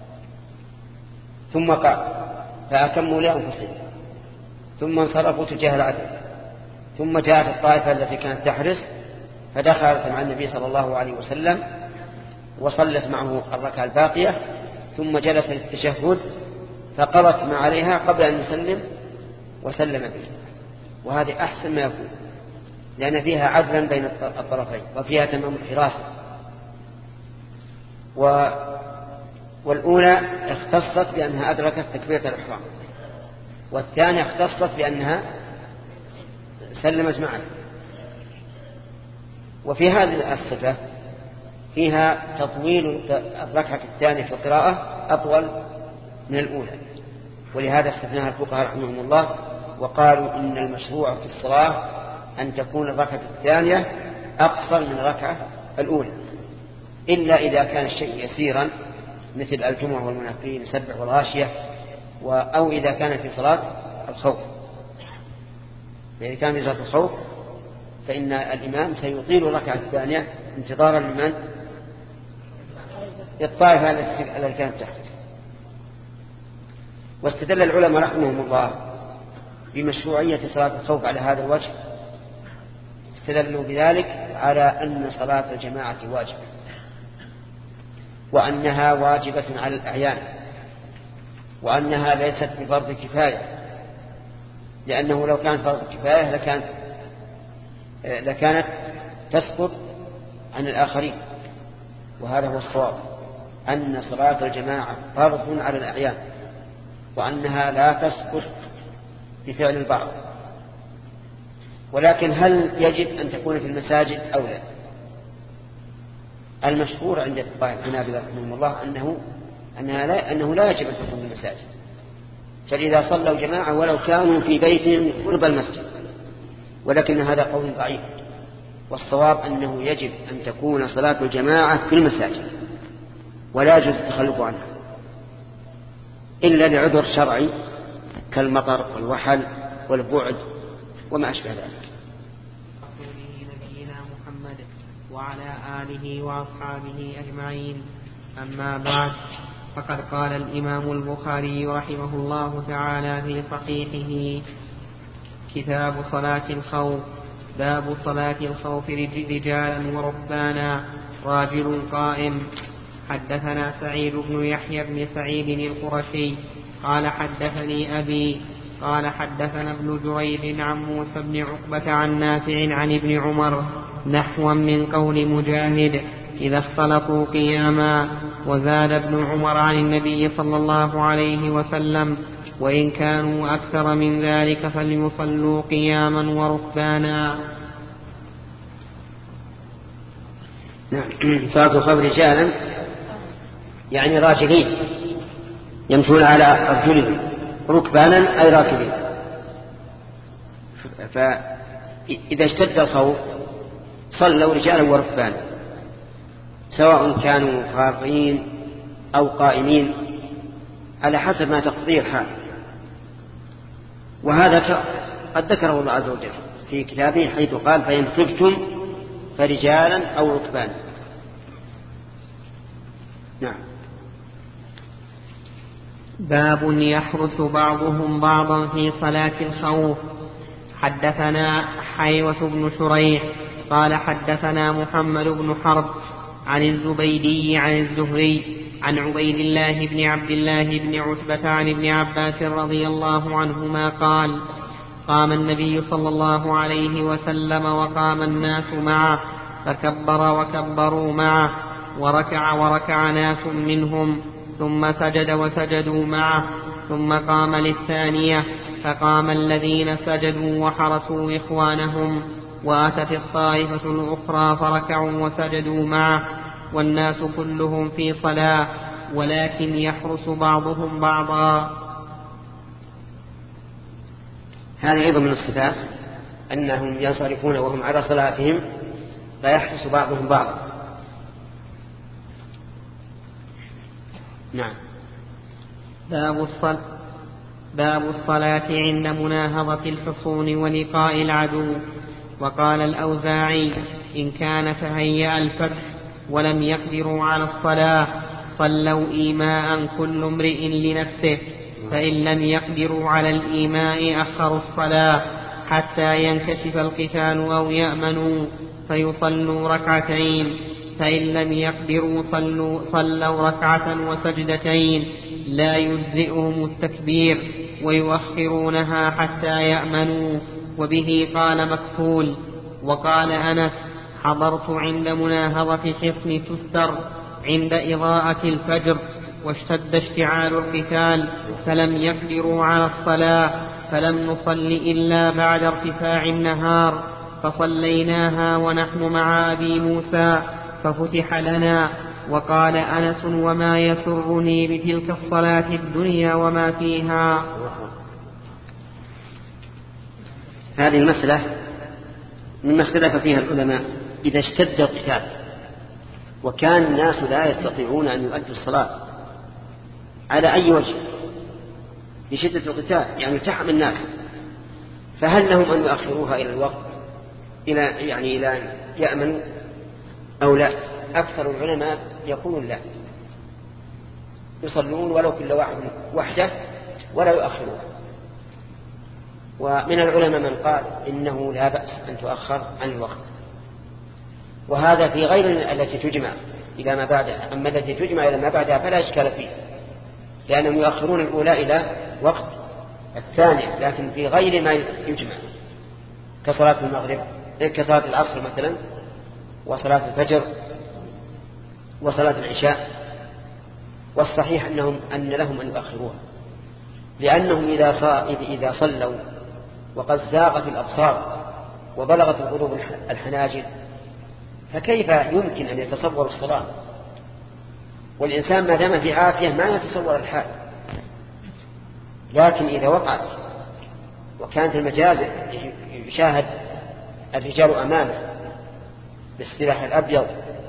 ثم قام فأتموا لأنفسهم، ثم انصرفوا تجاه العدل، ثم جاءت الطائفة التي كانت تحرس فدخلت مع النبي صلى الله عليه وسلم وصلت معه الركعة الباقية، ثم جلس للتشهد فقضت ما عليها قبل أن يسلم وسلم به. وهذه أحسن ما يكون، لأن فيها عدلا بين الطرفين وفيها تمام الحراسة. و... والأولى اختصت بأنها أدركت تكبيرة الإحرام، والثانية اختصت بأنها سلمت معه. وفي هذه الصفة فيها تطويل الركعة الثانية في القراءة أطول من الأولى، ولهذا استثناها الفقهاء رحمهم الله وقالوا إن المشروع في الصلاة أن تكون الركعة الثانية أقصر من الركعة الأولى، إلا إذا كان الشيء يسيرا مثل الجمعة والمنافقين يسبح والغاشية، أو إذا كان في صلاة الخوف. إذا كان في صلاة الخوف فإن الإمام سيطيل الركعة الثانية انتظارا لمن؟ الطائفة التي كانت تحت. واستدل العلماء رحمهم الله بمشروعية صلاة الخوف على هذا الوجه، استدلوا بذلك على أن صلاة الجماعة واجبة، وأنها واجبة على الأعيان، وأنها ليست بفرض كفاية، لأنه لو كان فرض كفاية لكان لكانت تسقط عن الآخرين. وهذا هو الصواب، أن صلاة الجماعة فرض على الأعيان، وأنها لا تسقط بفعل البعض. ولكن هل يجب أن تكون في المساجد أو لا؟ المشهور عند الحنابلة رحمهم الله أنه أنها لا أنه لا يجب أن تكون في المساجد، فإذا صلوا جماعة ولو كانوا في بيتهم قرب المسجد. ولكن هذا قول ضعيف، والصواب أنه يجب أن تكون صلاة الجماعة في المساجد، ولا يجوز التخلف عنها إلا لعذر شرعي كالمطر والوحل والبعد وما أشبه ذلك. نبينا محمد وعلى آله وأصحابه أجمعين. أما بعد، فقد قال الإمام البخاري رحمه الله تعالى في صحيحه: كتاب صلاة الخوف. باب صلاة الخوف رجالا وركبانا. راجل قائم. حدثنا سعيد بن يحيى بن سعيد القرشي قال حدثني أبي قال حدثنا ابن جريج عن موسى بن عقبة عن نافع عن ابن عمر نحوا من قول مجاهد: إذا اختلطوا قياما. وزاد ابن عمر عن النبي صلى الله عليه وسلم: وإن كانوا أكثر من ذلك فليصلوا قياما وركبانا. نعم. صلاة الخوف رجالا يعني راجلين يمشون على أرجلهم، ركبانا أي راكبين. فإذا اشتد الخوف صلوا رجالا وركبانا، سواء كانوا فارغين أو قائمين على حسب ما تقضيه الحال. وهذا قد ذكره الله عز وجل في كتابه حيث قال: فإن خفتم فرجالا أو ركبانا. نعم. باب يحرس بعضهم بعضا في صلاة الخوف. حدثنا حيوة بن شريح قال حدثنا محمد بن حرب عن الزبيدي عن الزهري عن عبيد الله بن عبد الله بن عتبة عن ابن عباس رضي الله عنهما قال: قام النبي صلى الله عليه وسلم وقام الناس معه، فكبر وكبروا معه، وركع وركع ناس منهم، ثم سجد وسجدوا معه، ثم قام للثانية، فقام الذين سجدوا وحرسوا إخوانهم، وأتت الطائفة الأخرى فركعوا وسجدوا معه، والناس كلهم في صلاة، ولكن يحرس بعضهم بعضا. هذا أيضا من الصفات، أنهم ينصرفون وهم على صلاتهم فيحرس بعضهم بعضا. نعم. باب الصلاة باب الصلاة عند مناهضة الحصون ولقاء العدو. وقال الأوزاعي: إن كان تهيأ الفتح ولم يقدروا على الصلاة صلوا إيماء كل امرئ لنفسه، فإن لم يقدروا على الإيماء أخروا الصلاة حتى ينكشف القتال أو يأمنوا فيصلوا ركعتين، فإن لم يقدروا صلوا, صلوا ركعة وسجدتين لا يجزئهم التكبير ويؤخرونها حتى يأمنوا. وبه قال مكحول. وقال أنس: حضرت عند مناهضة حصن تستر عند إضاءة الفجر واشتد اشتعال القتال فلم يقدروا على الصلاة، فلم نصل إلا بعد ارتفاع النهار، فصليناها ونحن مع أبي موسى ففتح لنا. وقال أنس: وما يسرني بتلك الصلاة الدنيا وما فيها. هذه المسألة مما اختلف فيها العلماء. إذا اشتد القتال وكان الناس لا يستطيعون أن يؤدوا الصلاة على أي وجه لشدة القتال، يعني تحم الناس، فهل لهم أن يؤخروها إلى الوقت إلى يعني إلى أن يأمنوا أو لا؟ أكثر العلماء يقولون لا، يصلون ولو كل واحد وحده ولا يؤخرون. ومن العلماء من قال إنه لا بأس أن تؤخر عن الوقت، وهذا في غير التي تجمع إلى ما بعدها. أما التي تجمع إلى ما بعدها فلا إشكال فيه، لأنهم يؤخرون الأولى إلى وقت الثانية، لكن في غير ما يجمع كصلاة المغرب كصلاة العصر مثلا، وصلاة الفجر، وصلاة العشاء. والصحيح أنهم أن لهم أن يؤخروها، لأنهم إذا صلوا وقد زاغت الأبصار وبلغت القلوب الحناجر فكيف يمكن أن يتصور الصلاة؟ والإنسان ما دام في عافية ما يتصور الحال. لكن إذا وقعت وكانت المجازر يشاهد الرجال أمامه بالسلاح الأبيض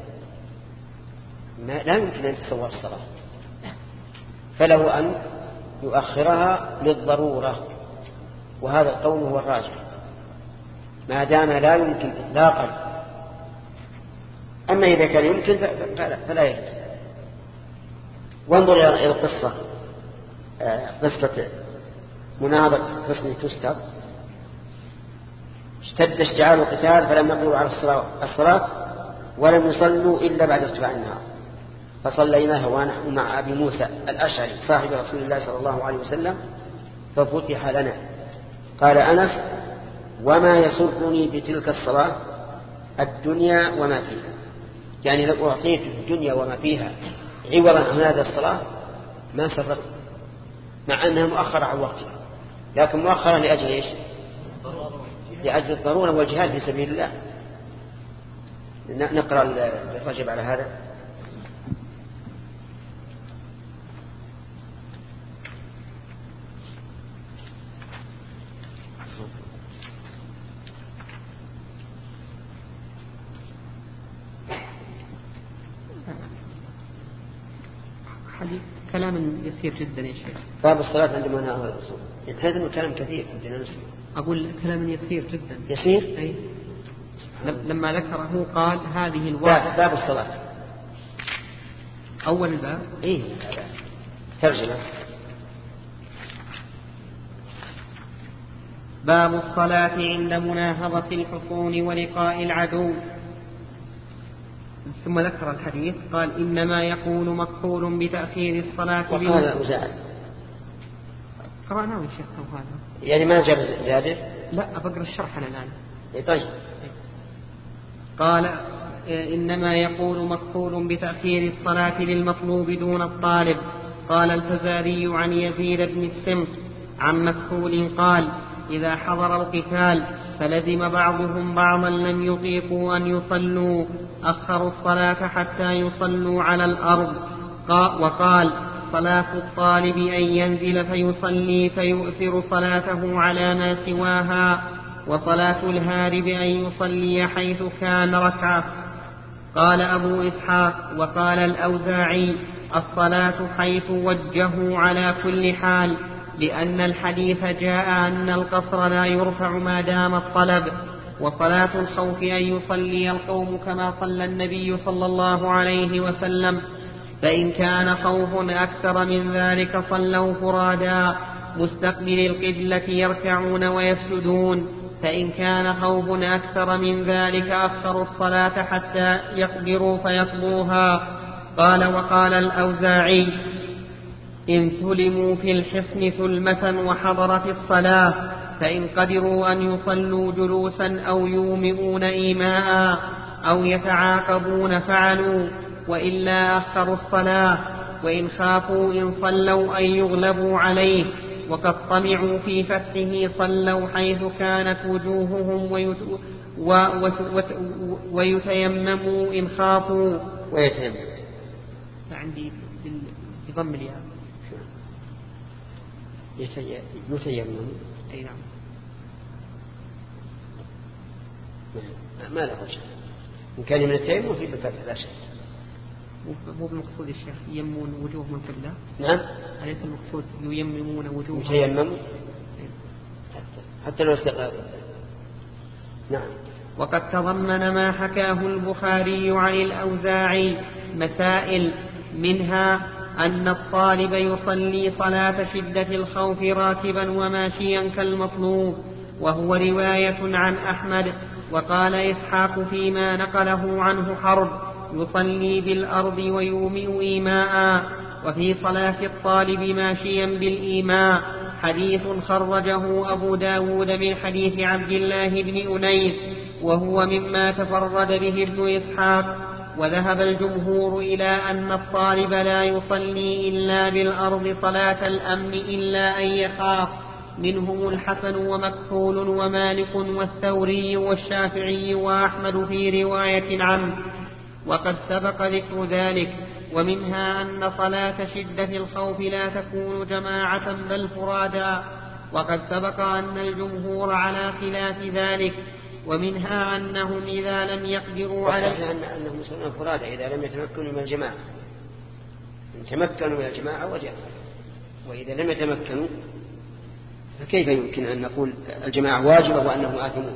ما لا يمكن أن يتصور الصلاة، فله أن يؤخرها للضرورة، وهذا القول هو الراجح ما دام لا يمكن إطلاقا. أما إذا كان يمكن فلا يجوز. وانظر إلى القصة، قصة مناظرة حصن تستر، اشتد اشتعال القتال فلم يقدروا على الصلاة ولم يصلوا إلا بعد ارتفاع النهار، فصليناها ونحن مع أبي موسى الأشعري صاحب رسول الله صلى الله عليه وسلم ففتح لنا. قال أنس: وما يسرني بتلك الصلاة الدنيا وما فيها، يعني لو أعطيت الدنيا وما فيها عوضا عن هذه الصلاة ما سرت، مع أنها مؤخرة عن وقتها، لكن مؤخرة لأجل إيش؟ لأجل الضرورة والجهاد في سبيل الله. نقرأ الرجب على هذا. حديث كلام يسير جدا يا شيخ. باب الصلاة عندما نهى الرسول هذا الكلام كثير عندنا نسمع. أقول كلام يسير جدا. يسير؟ أي. لما ذكره قال هذه الواحدة. باب الصلاة أول الباب. إيه ترجمة. باب الصلاة عند مناهضة الحصون ولقاء العدو. ثم ذكر الحديث قال إنما يكون مكحول بتأخير الصلاة. وقال أوزاعي قرأناه الشيخ هذا يعني ما جاب زيادة. لا أبقر الشرح أنا الآن. إيه طيب. قال إنما يقول مكحول بتأخير الصلاة للمطلوب دون الطالب. قال الفزاري عن يزيد بن السمت عن مكحول قال إذا حضر القتال فلزم بعضهم بعضا لم يطيقوا أن يصلوا أخروا الصلاة حتى يصلوا على الأرض. وقال صلاة الطالب أن ينزل فيصلي فيؤثر صلاته على ما سواها، وصلاة الهارب أن يصلي حيث كان ركعة. قال أبو إسحاق وقال الأوزاعي الصلاة حيث وجهوا على كل حال، لأن الحديث جاء أن القصر لا يرفع ما دام الطلب. وصلاة الخوف أن يصلي القوم كما صلى النبي صلى الله عليه وسلم، فإن كان خوف أكثر من ذلك صلوا فرادا مستقبل القبلة يركعون ويسجدون، فإن كان خوف أكثر من ذلك أخروا الصلاة حتى يقدروا فيقضوها. قال وقال الأوزاعي إن ثلموا في الحصن ثلمة وحضرت الصلاة فإن قدروا أن يصلوا جلوسا أو يومئون إيماء أو يتعاقبون فعلوا، وإلا أخروا الصلاة. وإن خافوا إن صلوا أن يغلبوا عليه وقد طمعوا في فتحه صلوا حيث كانت وجوههم ويت... و... و... ويتيمموا إن خافوا. ويتيمم عندي بضم الياء يتيمم. أي نعم. ما له شيء إن كان من التيمم في بالفتح لا شيء. مو بالمقصود الشيخ يمون وجوههم القبلة؟ نعم. أليس المقصود ييممون وجوههم؟ يتيمموا حتى لو استقلال. نعم. وقد تضمن ما حكاه البخاري عن الأوزاعي مسائل، منها أن الطالب يصلي صلاة شدة الخوف راكبا وماشيا كالمطلوب، وهو رواية عن أحمد. وقال إسحاق فيما نقله عنه حرب: يصلي بالأرض ويومئ إيماء. وفي صلاة الطالب ماشيا بالإيماء حديث خرجه أبو داود من حديث عبد الله بن أنيس، وهو مما تفرد به ابن إسحاق. وذهب الجمهور إلى أن الطالب لا يصلي إلا بالأرض صلاة الأمن إلا أن يخاف، منهم الحسن ومكحول ومالك والثوري والشافعي وأحمد في رواية عنه، وقد سبق ذكر ذلك. ومنها أن صلاة شدة الخوف لا تكون جماعة بل فرادا، وقد سبق أن الجمهور على خلاف ذلك. ومنها أنهم إذا لم يقدروا على أنهم يصلون فرادا إذا لم يتمكنوا من الجماعة، إن تمكنوا من الجماعة وجاء، وإذا لم يتمكنوا فكيف يمكن أن نقول الجماعة واجبة وأنهم آثمون؟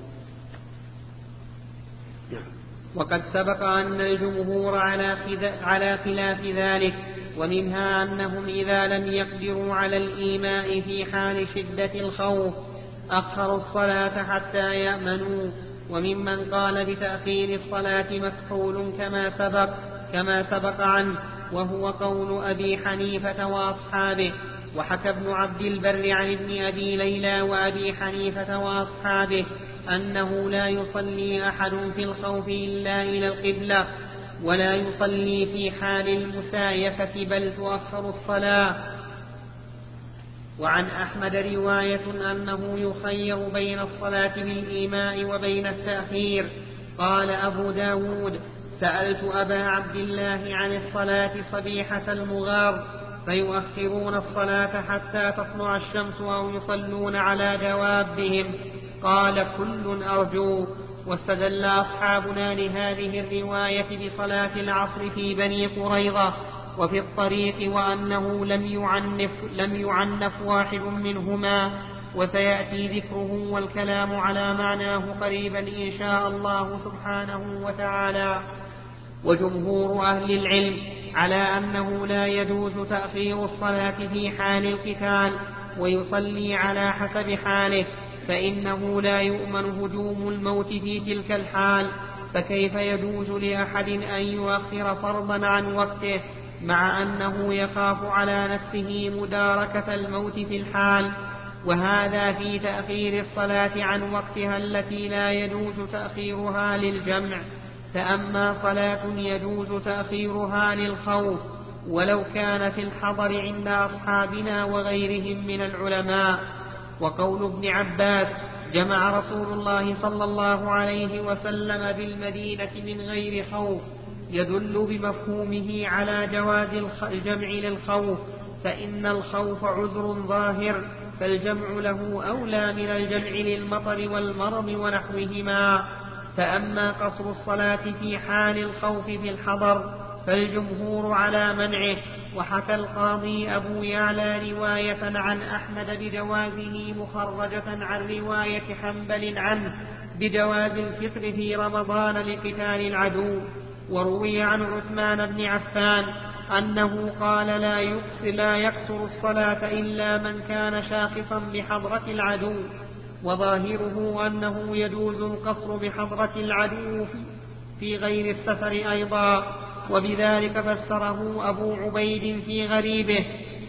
وقد سبق أن الجمهور على خلاف ذلك. ومنها أنهم إذا لم يقدروا على الإيماء في حال شدة الخوف أخروا الصلاة حتى يأمنوا. وممن قال بتأخير الصلاة مكحول كما سبق كما سبق عنه، وهو قول أبي حنيفة وأصحابه. وحكى ابن عبد البر عن ابن أبي ليلى وأبي حنيفة وأصحابه أنه لا يصلي أحد في الخوف إلا إلى القبلة، ولا يصلي في حال المسايفة بل تؤخر الصلاة. وعن أحمد رواية أنه يخير بين الصلاة بالإيماء وبين التأخير. قال أبو داود: سألت أبا عبد الله عن الصلاة صبيحة المغار، فيؤخرون الصلاة حتى تطلع الشمس أو يصلون على دوابهم. قال: كل أرجو. واستدل أصحابنا لهذه الرواية بصلاة العصر في بني قريظة وفي الطريق، وأنه لم يعنف, لم يعنف واحد منهما، وسيأتي ذكره والكلام على معناه قريبا إن شاء الله سبحانه وتعالى. وجمهور أهل العلم على أنه لا يجوز تأخير الصلاة في حال القتال، ويصلي على حسب حاله، فإنه لا يؤمن هجوم الموت في تلك الحال، فكيف يجوز لأحد أن يؤخر فرضا عن وقته مع أنه يخاف على نفسه مداركة الموت في الحال؟ وهذا في تأخير الصلاة عن وقتها التي لا يجوز تأخيرها للجمع. فأما صلاة يجوز تأخيرها للخوف ولو كان في الحضر عند أصحابنا وغيرهم من العلماء. وقول ابن عباس: جمع رسول الله صلى الله عليه وسلم بالمدينة من غير خوف، يدل بمفهومه على جواز الجمع للخوف، فإن الخوف عذر ظاهر، فالجمع له أولى من الجمع للمطر والمرض ونحوهما. فأما قصر الصلاة في حال الخوف في الحضر فالجمهور على منعه. وحكى القاضي أبو يعلى رواية عن أحمد بجوازه مخرجة عن رواية حنبل عنه بجواز الفطر في رمضان لقتال العدو. وروي عن عثمان بن عفان أنه قال: لا يقصر, لا يقصر الصلاة إلا من كان شاخصا بحضرة العدو. وظاهره أنه يجوز القصر بحضرة العدو في غير السفر أيضا، وبذلك فسره أبو عبيد في غريبه.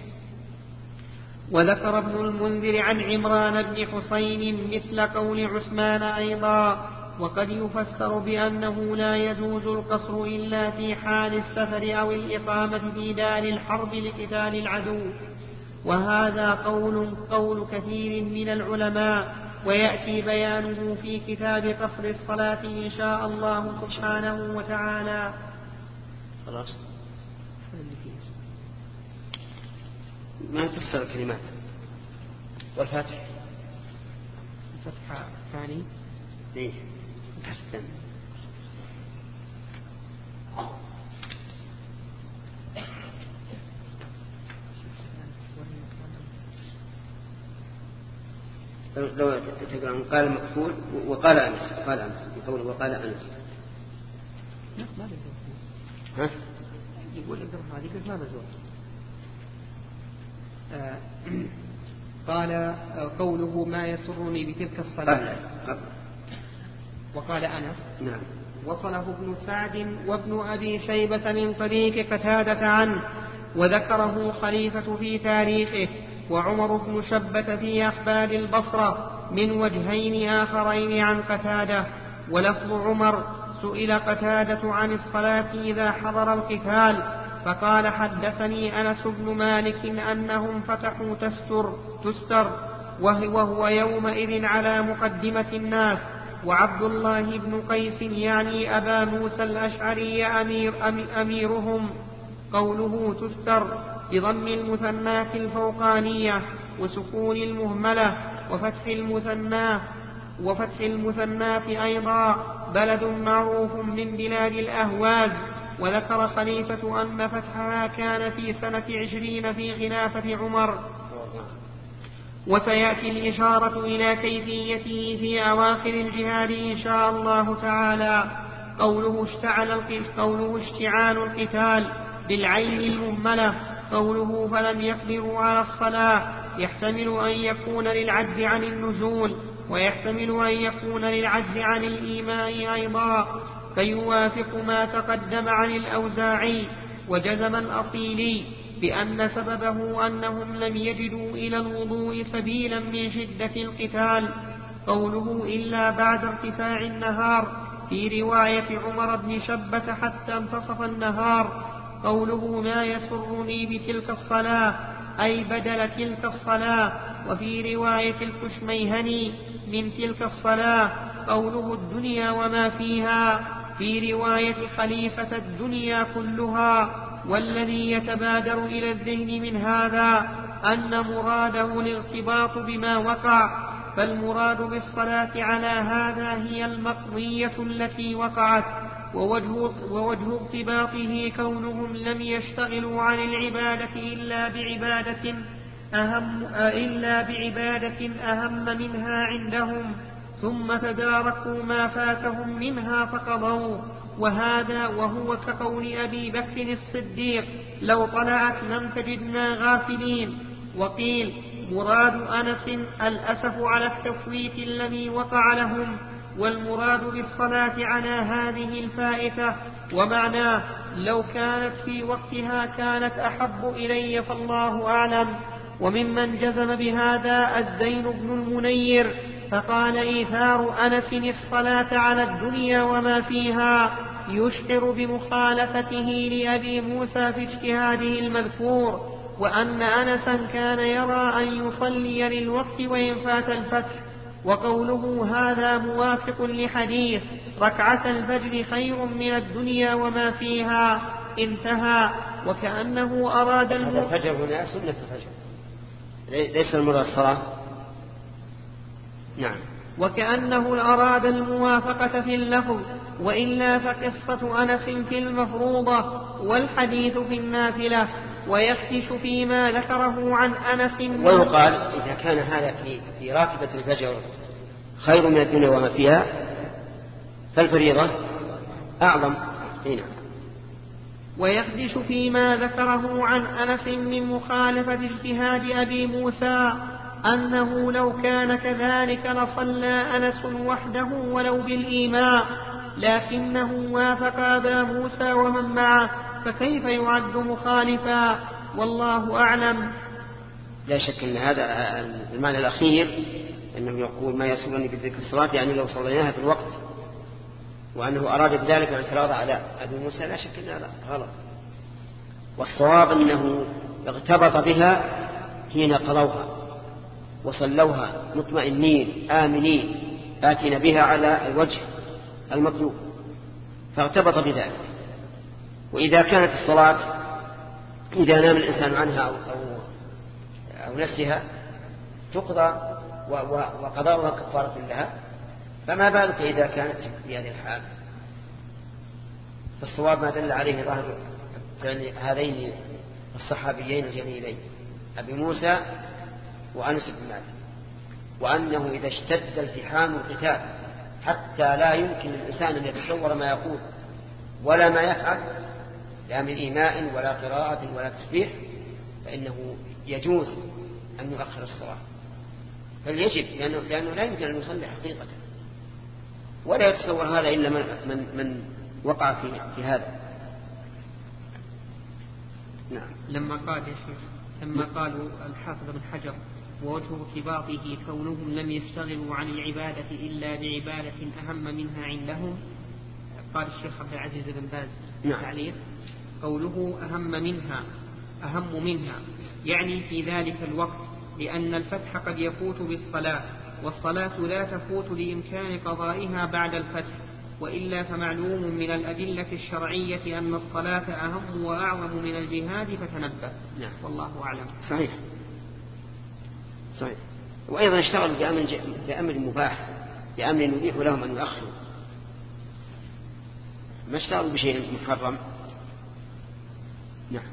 وذكر ابن المنذر عن عمران بن حسين مثل قول عثمان أيضا. وقد يفسر بأنه لا يجوز القصر إلا في حال السفر أو الإقامة في دار الحرب لقتال العدو، وهذا قول قول كثير من العلماء، ويأتي بيانه في كتاب قصر الصلاة إن شاء الله سبحانه وتعالى. خلاص ما تفسر الكلمات. والفتح الفتح الثاني ليه؟ أحسن. لو تقرأ قال مكفول وقال أنس وقال أنس يقول وقال أنس لا ما لزوج ها يقول اقرأ هذه قلت ما لزوج آه قال قوله ما يسرني بتلك الصلاة وقال أنس نعم وصله ابن سعد وابن أبي شيبة من طريق قتادة عنه وذكره خليفة في تاريخه وعمر بن شبة في أخبار البصرة من وجهين آخرين عن قتادة. ولفظ عمر سئل قتادة عن الصلاة إذا حضر القتال فقال حدثني أنس بن مالك أنهم فتحوا تستر, تستر وهو يومئذ على مقدمة الناس وعبد الله بن قيس يعني أبا موسى الأشعري أمير أميرهم. قوله تستر بضم المثنى الفوقانية وسكون المهملة وفتح المثنى وفتح المثنى أيضا بلد معروف من بلاد الأهواز. وذكر خليفة أن فتحها كان في سنة عشرين في خلافة عمر. وسيأتي الإشارة إلى كيفيته في أواخر الجهاد إن شاء الله تعالى. قوله اشتعل قوله اشتعال القتال بالعين المهملة. قوله فلم يقدروا على الصلاة يحتمل أن يكون للعجز عن النزول ويحتمل أن يكون للعجز عن الإيمان أيضا فيوافق ما تقدم عن الأوزاعي وجزم الأصيلي بأن سببه أنهم لم يجدوا إلى الوضوء سبيلا من شدة القتال. قوله إلا بعد ارتفاع النهار في رواية عمر بن شبة حتى انتصف النهار. قوله ما يسرني بتلك الصلاة أي بدل تلك الصلاة. وفي رواية الكشميهني من تلك الصلاة قوله الدنيا وما فيها. في رواية خليفة الدنيا كلها. والذي يتبادر إلى الذهن من هذا أن مراده الارتباط بما وقع فالمراد بالصلاة على هذا هي المقضية التي وقعت ووجه, ووجه ارتباطه كونهم لم يشتغلوا عن العبادة إلا بعبادة أهم, إلا بعبادة أهم منها عندهم ثم تداركوا ما فاتهم منها فقضوا. وهذا وهو كقول أبي بكر الصديق لو طلعت لم تجدنا غافلين. وقيل مراد أنس الأسف على التفويت الذي وقع لهم والمراد بالصلاة على هذه الفائتة. ومعناه لو كانت في وقتها كانت أحب إلي فالله أعلم. وممن جزم بهذا الزين بن المنير فقال إيثار أنس الصلاة على الدنيا وما فيها يشعر بمخالفته لأبي موسى في اجتهاده المذكور وأن أنسا كان يرى أن يصلي للوقت وإن فات الفتح. وقوله هذا موافق لحديث ركعة الفجر خير من الدنيا وما فيها انتهى. وكأنه أراد هذا الفجر هنا سنة الفجر ليس المراد الصلاة. نعم. وكأنه أراد الموافقة في اللفظ وإلا فقصة أنس في المفروضة والحديث في النافلة. ويفتش فيما ذكره عن أنس. ويقال إذا كان هذا في, في راتبة الفجر خير من الدنيا وما فيها فالفريضة أعظم. هنا. ويخدش فيما ذكره عن أنس من مخالفة اجتهاد أبي موسى أنه لو كان كذلك لصلى أنس وحده ولو بالإيماء لكنه وافق أبا موسى ومن معه فكيف يعد مخالفا والله أعلم. لا شك أن هذا المعنى الأخير أنه يقول ما يسرني بذكر الصلاة يعني لو صليناها في الوقت وأنه أراد بذلك الاعتراض على أبي موسى لا شك أن هذا غلط. والصواب أنه اغتبط بها حين قضوها وصلوها مطمئنين آمنين آتين بها على الوجه المطلوب فاغتبط بذلك. وإذا كانت الصلاة إذا نام الإنسان عنها أو, أو, أو نسيها تقضى وقضاؤها كفارة لها فما بالك إذا كانت في هذه الحال. فالصواب ما دل عليه ظاهر هذين الصحابيين الجليلين أبي موسى وأنس بن مالك. وأنه إذا اشتد التحام القتال حتى لا يمكن للإنسان أن يتصور ما يقول ولا ما يفعل لا من إيماء ولا قراءة ولا تسبيح فإنه يجوز أن يؤخر الصلاة، بل يجب لأنه, لأنه لا يمكن أن يصلي حقيقة، ولا يتصور هذا إلا من, من, من وقع في, في هذا. نعم. لما قال يا شيخ لما قالوا الحافظ بن حجر ووجه ارتباطه كونهم لم يشتغلوا عن العبادة إلا بعبادة أهم منها عندهم، قال الشيخ عبد العزيز بن باز تعليق قوله أهم منها أهم منها يعني في ذلك الوقت، لأن الفتح قد يفوت بالصلاة، والصلاة لا تفوت لإمكان قضائها بعد الفتح، وإلا فمعلوم من الأدلة الشرعية أن الصلاة أهم وأعظم من الجهاد فتنبه. نعم. والله أعلم. صحيح صحيح. وأيضا اشتغلوا بأمر, بأمر مباح، بأمر يبيح لهم أن يؤخروا، ما اشتغلوا بشيء محرم. نعم.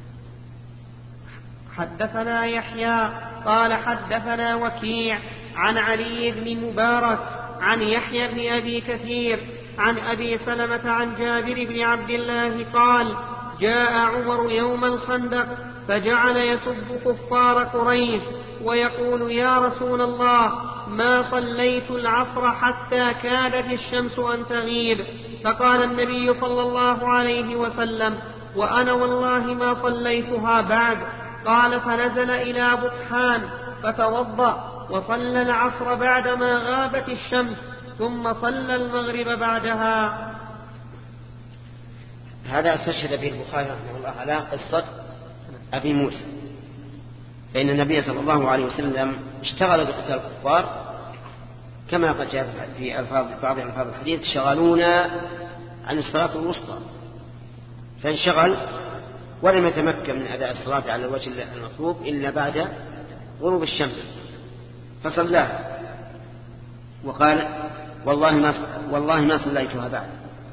حدثنا يحيى قال حدثنا وكيع عن علي بن مبارك عن يحيى بن أبي كثير عن أبي سلمة عن جابر بن عبد الله قال جاء عمر يوم الخندق فجعل يسب كفار قريش ويقول يا رسول الله ما صليت العصر حتى كادت الشمس أن تغيب، فقال النبي صلى الله عليه وسلم وأنا والله ما صليتها بعد. قال فنزل إلى بطحان فتوضأ وصلى العصر بعدما غابت الشمس ثم صلى المغرب بعدها. هذا استشهد به البخاري رحمه الله على قصة أبي موسى، فإن النبي صلى الله عليه وسلم اشتغل بقتال الكفار كما قد جاء في ألفاظ بعض ألفاظ الحديث شغلونا عن الصلاة الوسطى، فانشغل ولم يتمكن من أداء الصلاة على الوجه المطلوب إلا بعد غروب الشمس فصلاها وقال والله ما والله ما صليتها بعد.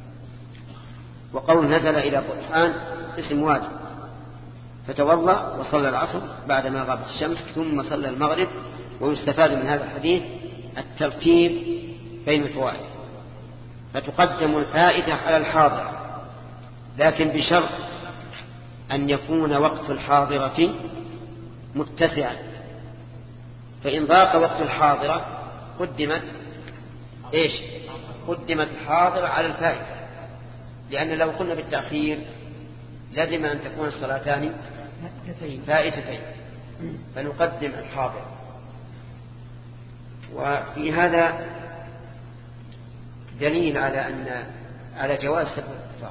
وقول نزل إلى بطحان اسم وادي، فتوضأ وصلى العصر بعدما غابت الشمس ثم صلى المغرب. ويستفاد من هذا الحديث الترتيب بين الفوائد، فتقدم الفائدة على الحاضر، لكن بشرط أن يكون وقت الحاضرة متسعا، فإن ضاق وقت الحاضرة قدمت إيش؟ قدمت الحاضرة على الفائدة، لأن لو قلنا بالتأخير لازم أن تكون الصلاتان فائدتين فنقدم الحاضر. وفي هذا دليل على أن على جواز سب الكفار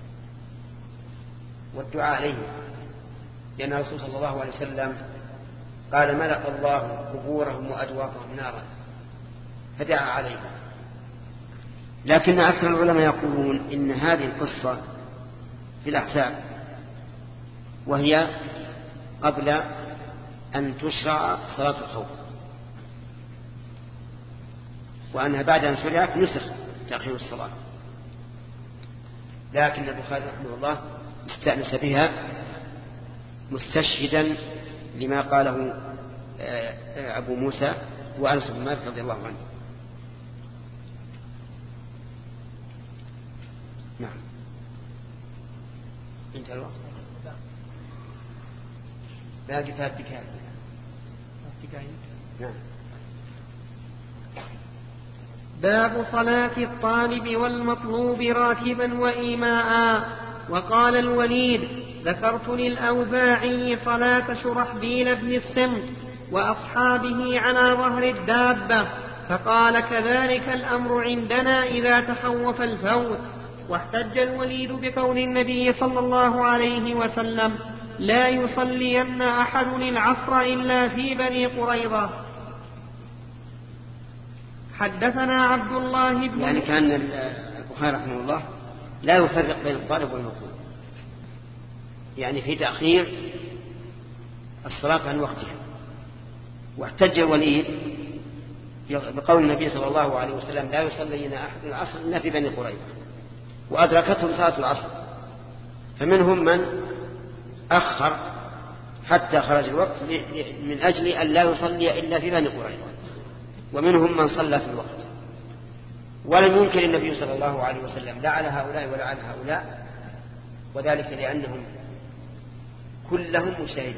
والدعاء عليهم، لأن الرسول صلى الله عليه وسلم قال ملأ الله قبورهم وأدوافهم نارا فدعا عليهم. لكن أكثر العلماء يقولون إن هذه القصة في الأحزاب، وهي قبل أن تشرع صلاة الخوف، وأنها بعد أن شرعت نسخ تأخير الصلاة، لكن البخاري رحمه الله استأنس بها مستشهدا لما قاله أبو موسى وأنس بن مالك رضي الله عنه. نعم. انتهى الوقت. لا جتاب بكاء. نعم. باب صلاة الطالب والمطلوب راكبا وإيماء. وقال الوليد ذكرت للأوزاعي صلاة شرحبيل بن السمت وأصحابه على ظهر الدابة، فقال كذلك الأمر عندنا إذا تخوف الفوت. واحتج الوليد بقول النبي صلى الله عليه وسلم لا يصلين أحد العصر إلا في بني قريظة. حدثنا عبد الله بن يعني كان البخاري رحمه الله لا يفرق بين الطالب والمطلوب، يعني في تأخير الصلاة عن وقتها. واحتج الوليد بقول النبي صلى الله عليه وسلم لا يصلين أحد العصر إلا في بني قريظة، وأدركتهم صلاة العصر، فمنهم من أخر حتى خرج الوقت من أجل أن لا يصلي إلا في بني قريظة. ومنهم من صلى في الوقت. ولم ينكر النبي صلى الله عليه وسلم لا على هؤلاء ولا على هؤلاء، وذلك لأنهم كلهم مجتهدون،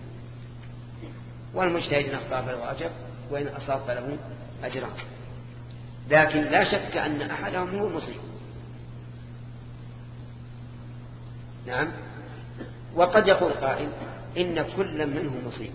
والمجتهد إن أخطأ فله أجر وإن أصاب فله أجران، لكن لا شك أن أحدهم هو مصيب. نعم. وقد يقول قائل إن كل منهم مصيب،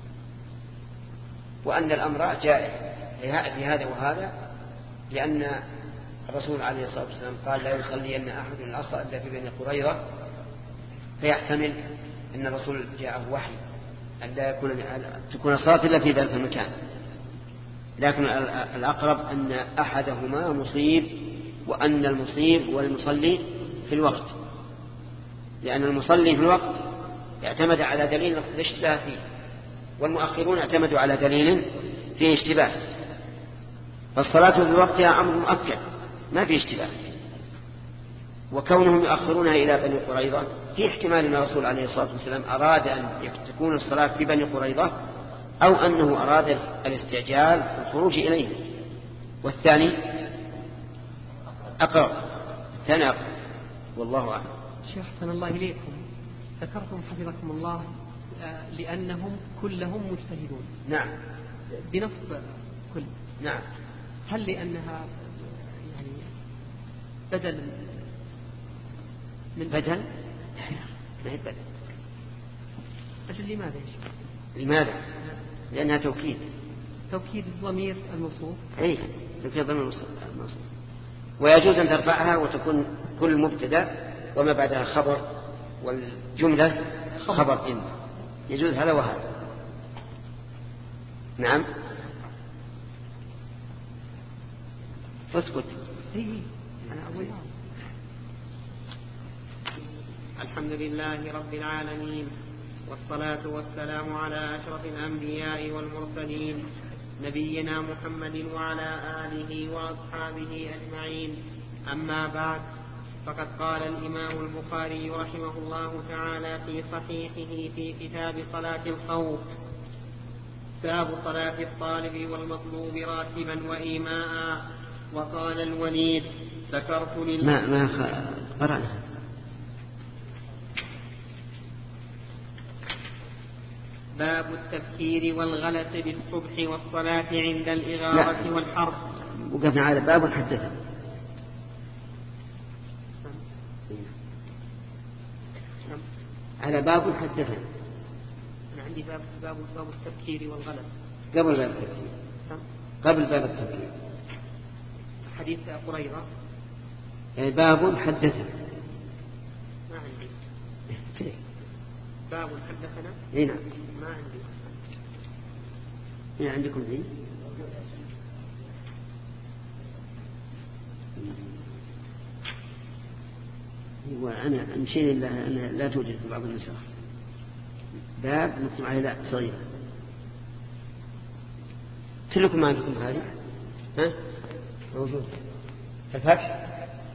وأن الأمر جائز في هذا وهذا، لأن الرسول عليه الصلاة والسلام قال لا يصلي أن أحد العصر إلا في بني قريظة، فيحتمل أن الرسول جاءه وحي أن لا يكون تكون الصلاة إلا في ذلك المكان، لكن الأقرب أن أحدهما مصيب، وأن المصيب هو المصلي في الوقت، لأن المصلي في الوقت يعتمد على دليل الاشتباه فيه، والمؤخرون اعتمدوا على دليل فيه اشتباه، فالصلاة في وقتها أمر مؤكد ما فيه اشتباه. وكونهم يؤخرونها إلى بني قريظة في احتمال أن الرسول عليه الصلاة والسلام أراد أن تكون الصلاة في بني قريظة، أو أنه أراد الاستعجال والخروج إليه. والثاني أقرب، الثاني أقرب، والله أعلم. شيخ أحسن الله إليكم، ذكرتم حفظكم الله لأنهم كلهم مجتهدون. نعم. بنصب كل. نعم. هل لأنها يعني بدل من بدل؟ ما هي بدل. أجل لماذا يا شيخ؟ لماذا؟ لأنها توكيد. توكيد الضمير الموصوف. أي توكيد الضمير الموصوف. ويجوز أن ترفعها وتكون كل مبتدأ وما بعدها خبر، والجملة خبر إن، يجوز هذا وهذا. نعم. فاسكت. إيه أنا أقول. الحمد لله رب العالمين، والصلاة والسلام على أشرف الأنبياء والمرسلين، نبينا محمد وعلى آله وأصحابه أجمعين. أما بعد، فقد قال الإمام البخاري رحمه الله تعالى في صحيحه في كتاب صلاة الخوف: باب صلاة الطالب والمطلوب راتبا وإيماء. وقال الوليد: ذكرت لله ما ما قرأنا. باب التبكير والغلس بالصبح والصلاة عند الإغارة والحرب. وقفنا على باب حدثنا. على باب حدثنا. أنا عندي باب باب باب التبكير والغلس. قبل باب التبكير. قبل باب التبكير. حديث قريظة. باب حدثنا. ما عندي. باب حدثنا. اي نعم. ما عندي. ايه عندكم ذي؟ وأنا أمشي إلا أنا لا توجد في بعض النسخ. باب مكتوب عليه لا صغيرة. كلكم ما عندكم هذه؟ ها؟ موجود. الفتح؟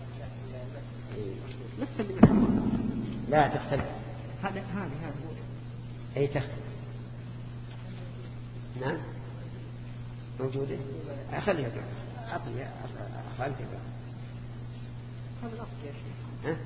نفس اللي لا تختلف. هذا هذا هذا أي تختلف. نعم موجودة. أخليها بقى. أعطيها أخليها بقى. هذا الأصل يا شيخ. ها؟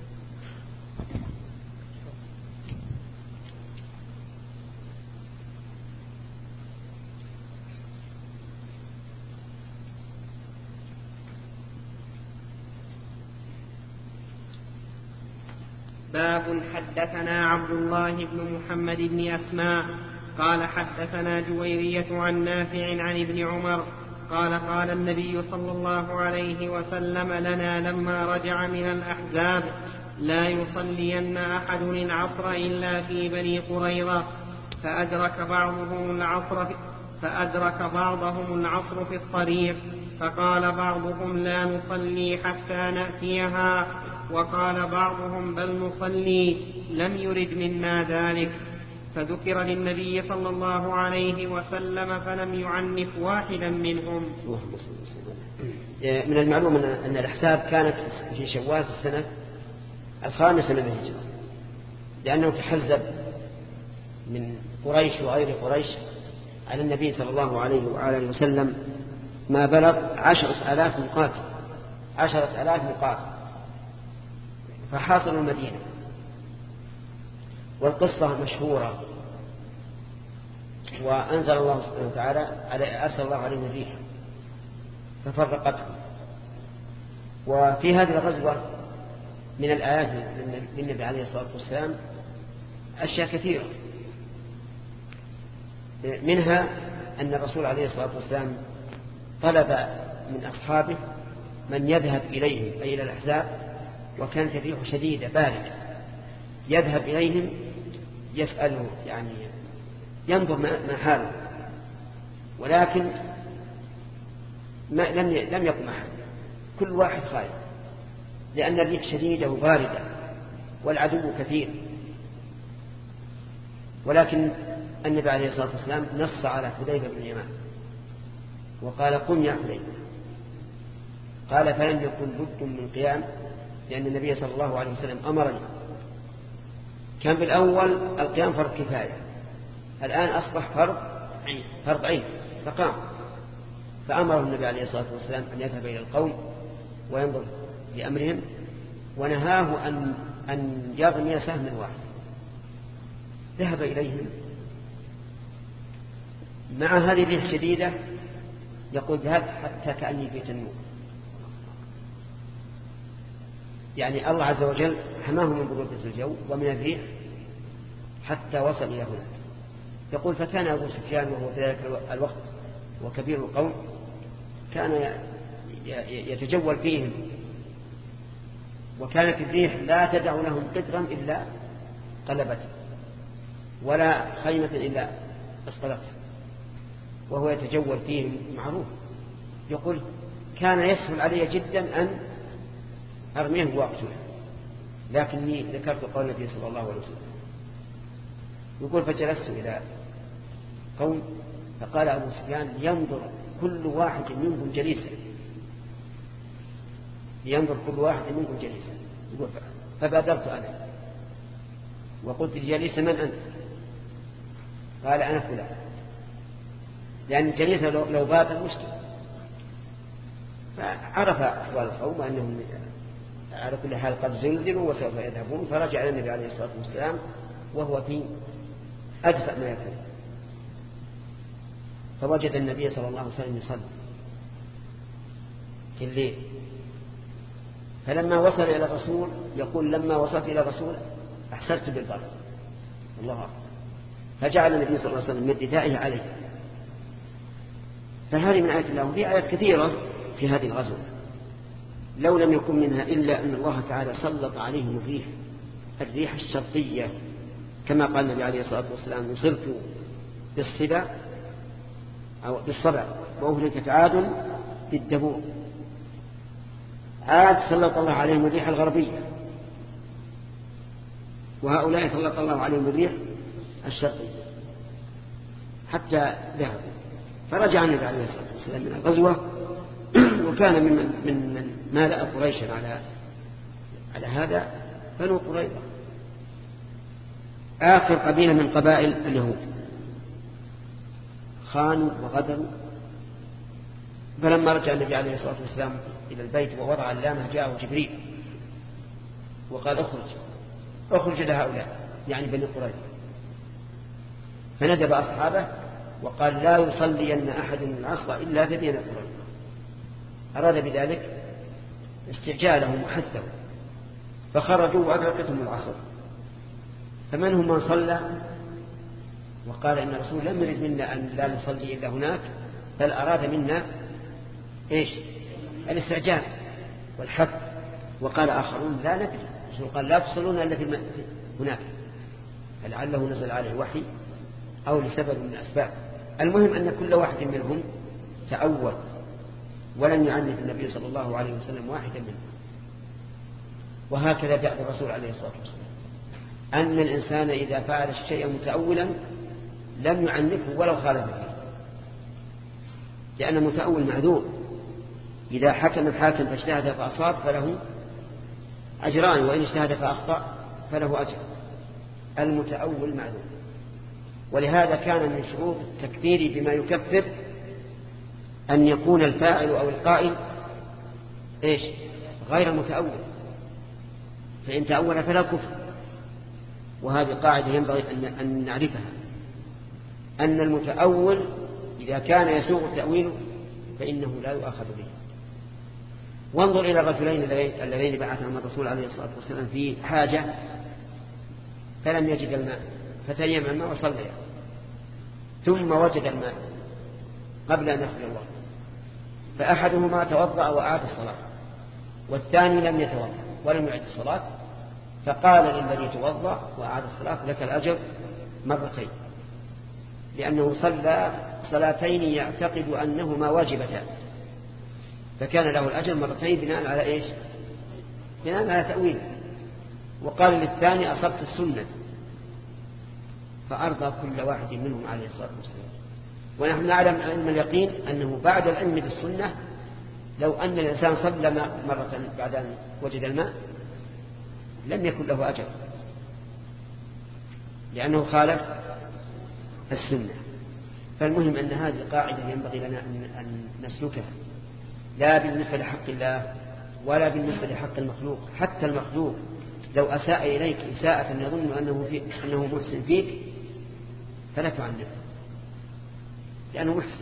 باب حدثنا عبد الله بن محمد بن أسماء قال حدثنا جويرية عن نافع عن ابن عمر قال قال النبي صلى الله عليه وسلم لنا لما رجع من الأحزاب: لا يصلين أحد العصر إلا في بني قريظة. فأدرك بعضهم العصر في فأدرك بعضهم العصر في الطريق، فقال بعضهم: لا نصلي حتى نأتيها، وقال بعضهم: بل نصلي، لم يرد منا ذلك. فذكر للنبي صلى الله عليه وسلم فلم يعنف واحدا منهم. من المعلوم أن الأحزاب كانت في شوال في السنة الخامسة من الهجرة، لأنه تحزب من قريش وغير قريش على النبي صلى الله عليه وآله وسلم ما بلغ عشرة آلاف مقاتل عشرة آلاف مقاتل فحاصروا المدينة. والقصة مشهورة. وأنزل الله سبحانه وتعالى أرسل الله عليهم الريح ففرقتهم. وفي هذه الغزوة من الآيات للنبي عليه الصلاة والسلام أشياء كثيرة، منها أن الرسول عليه الصلاة والسلام طلب من أصحابه من يذهب إليهم أي إلى الأحزاب، وكانت الريح شديدة باردة، يذهب إليهم يسأله يعني ينظر ما حاله، ولكن ما لم لم يقم أحد، كل واحد خائف لأن الريح شديدة وباردة والعدو كثير. ولكن النبي عليه الصلاة والسلام نص على حذيفة بن اليمان وقال قم يا حذيفة. قال فلم يكن بد من قيام لأن النبي صلى الله عليه وسلم أمرني. كان بالأول القيام فرض كفاية، الآن أصبح فرض فرض عين فقام. فأمره النبي عليه الصلاة والسلام أن يذهب إلى القوم وينظر في أمرهم، ونهاه أن أن يرمي سهم واحد. ذهب إليهم مع هذه الريح الشديدة، يقول ذهبت حتى كأني في تنور، يعني الله عز وجل حماه من برودة الجو ومن الريح حتى وصل إلى هناك. يقول فكان أبو سفيان وهو في ذلك الوقت وكبير القوم كان يتجول فيهم، وكانت الريح لا تدع لهم قدرا إلا قلبته ولا خيمة إلا أسقلته، وهو يتجول فيهم معروف. يقول كان يسهل علي جدا أن أرميه وأقتله، لكني ذكرت قول النبي صلى الله عليه وسلم. يقول فجلست إلى قوم فقال أبو سفيان ينظر كل واحد منكم جليسا، ينظر كل واحد منكم جليسا. يقول فبادرت أنا وقلت لجليس من أنت؟ قال أنا فلان، لأن جليسا لو بادر مشكل. فعرف أحوال القوم أنهم على كل حال قد زلزلوا وسوف يذهبون، فرجع إلى النبي عليه الصلاة والسلام وهو في أدفأ ما يكون، فوجد النبي صلى الله عليه وسلم يصلي في الليل. فلما وصل إلى الرسول يقول لما وصلت إلى الرسول أحسست بالبرد، الله أكبر، فجعل النبي صلى الله عليه وسلم من ردائه عليه. فهذه من آيات الله. وفي آيات كثيرة في هذه الغزوة لو لم يكن منها إلا أن الله تعالى سلط عليهم الريح الريح الشرقية، كما قال النبي عليه الصلاة والسلام نصرت بالصبا أو بالصبع وأهلكت عاد بالدبور. عاد سلط الله عليهم الريح الغربية، وهؤلاء سلط الله عليهم الريح الشرقية حتى ذهبوا. فرجع النبي عليه الصلاة والسلام من الغزوة، وكان من من من مالأ قريشا على على هذا بنو قريظة، آخر قبيلة من قبائل اليهود، خانوا وغدروا. فلما رجع النبي عليه الصلاة والسلام إلى البيت ووضع اللامة جاءه جبريل وقال اخرج اخرج لهؤلاء يعني بني قريظة. فندب أصحابه وقال لا يصلين أحد من العصر إلا في بني قريظة. أراد بذلك استعجالهم وحثهم، فخرجوا وأدركتهم العصر. فمنهم من صلى وقال إن الرسول لم يرد منا أن لا نصلي إلا هناك، بل أراد منا إيش الاستعجال والحث. وقال آخرون لا ندري، الرسول قال لا تصلون إلا في هناك، فلعله نزل عليه وحي أو لسبب من الأسباب. المهم أن كل واحد منهم تأول ولم يعنف النبي صلى الله عليه وسلم واحدا منهم. وهكذا بعد الرسول عليه الصلاة والسلام أن الإنسان إذا فعل الشيء متأولا لم يعنفه ولو خالف فيه، لأن المتأول معذور. إذا حكم الحاكم فاجتهد فأصاب فله أجران، وإن اجتهد فأخطأ فله أجر. المتأول معذور. ولهذا كان من شروط التكفير بما يكفر أن يكون الفاعل أو القائل إيش غير متأول، فإن تأول فلا كفر. وهذه قاعدة ينبغي أن نعرفها، أن المتأول إذا كان يسوغ التأويل فإنه لا يؤاخذ به. وانظر إلى الرجلين اللذين بعثهم الرسول عليه الصلاة والسلام في حاجة فلم يجد الماء فتيمم الماء وصلى، ثم وجد الماء قبل أن يخرج الوقت، فأحدهما توضأ وأعاد الصلاة والثاني لم يتوضأ ولم يعد الصلاة، فقال للذي توضأ وأعاد الصلاة لك الأجر مرتين، لأنه صلى صلاتين يعتقد أنهما واجبتان، فكان له الأجر مرتين بناء على إيش؟ بناء على تأويل. وقال للثاني أصبت السنة، فأرضى كل واحد منهم عليه الصلاة والسلام. ونحن نعلم علم اليقين أنه بعد العلم بالسنة لو أن الإنسان صلى مرة بعد أن وجد الماء لم يكن له أجر، لأنه خالف السنة. فالمهم أن هذه قاعدة ينبغي لنا أن نسلكها، لا بالنسبة لحق الله ولا بالنسبة لحق المخلوق. حتى المخلوق لو أساء إليك إساءة يظن أنه, في أنه محسن فيك فلا تعنف، لأنه محسن.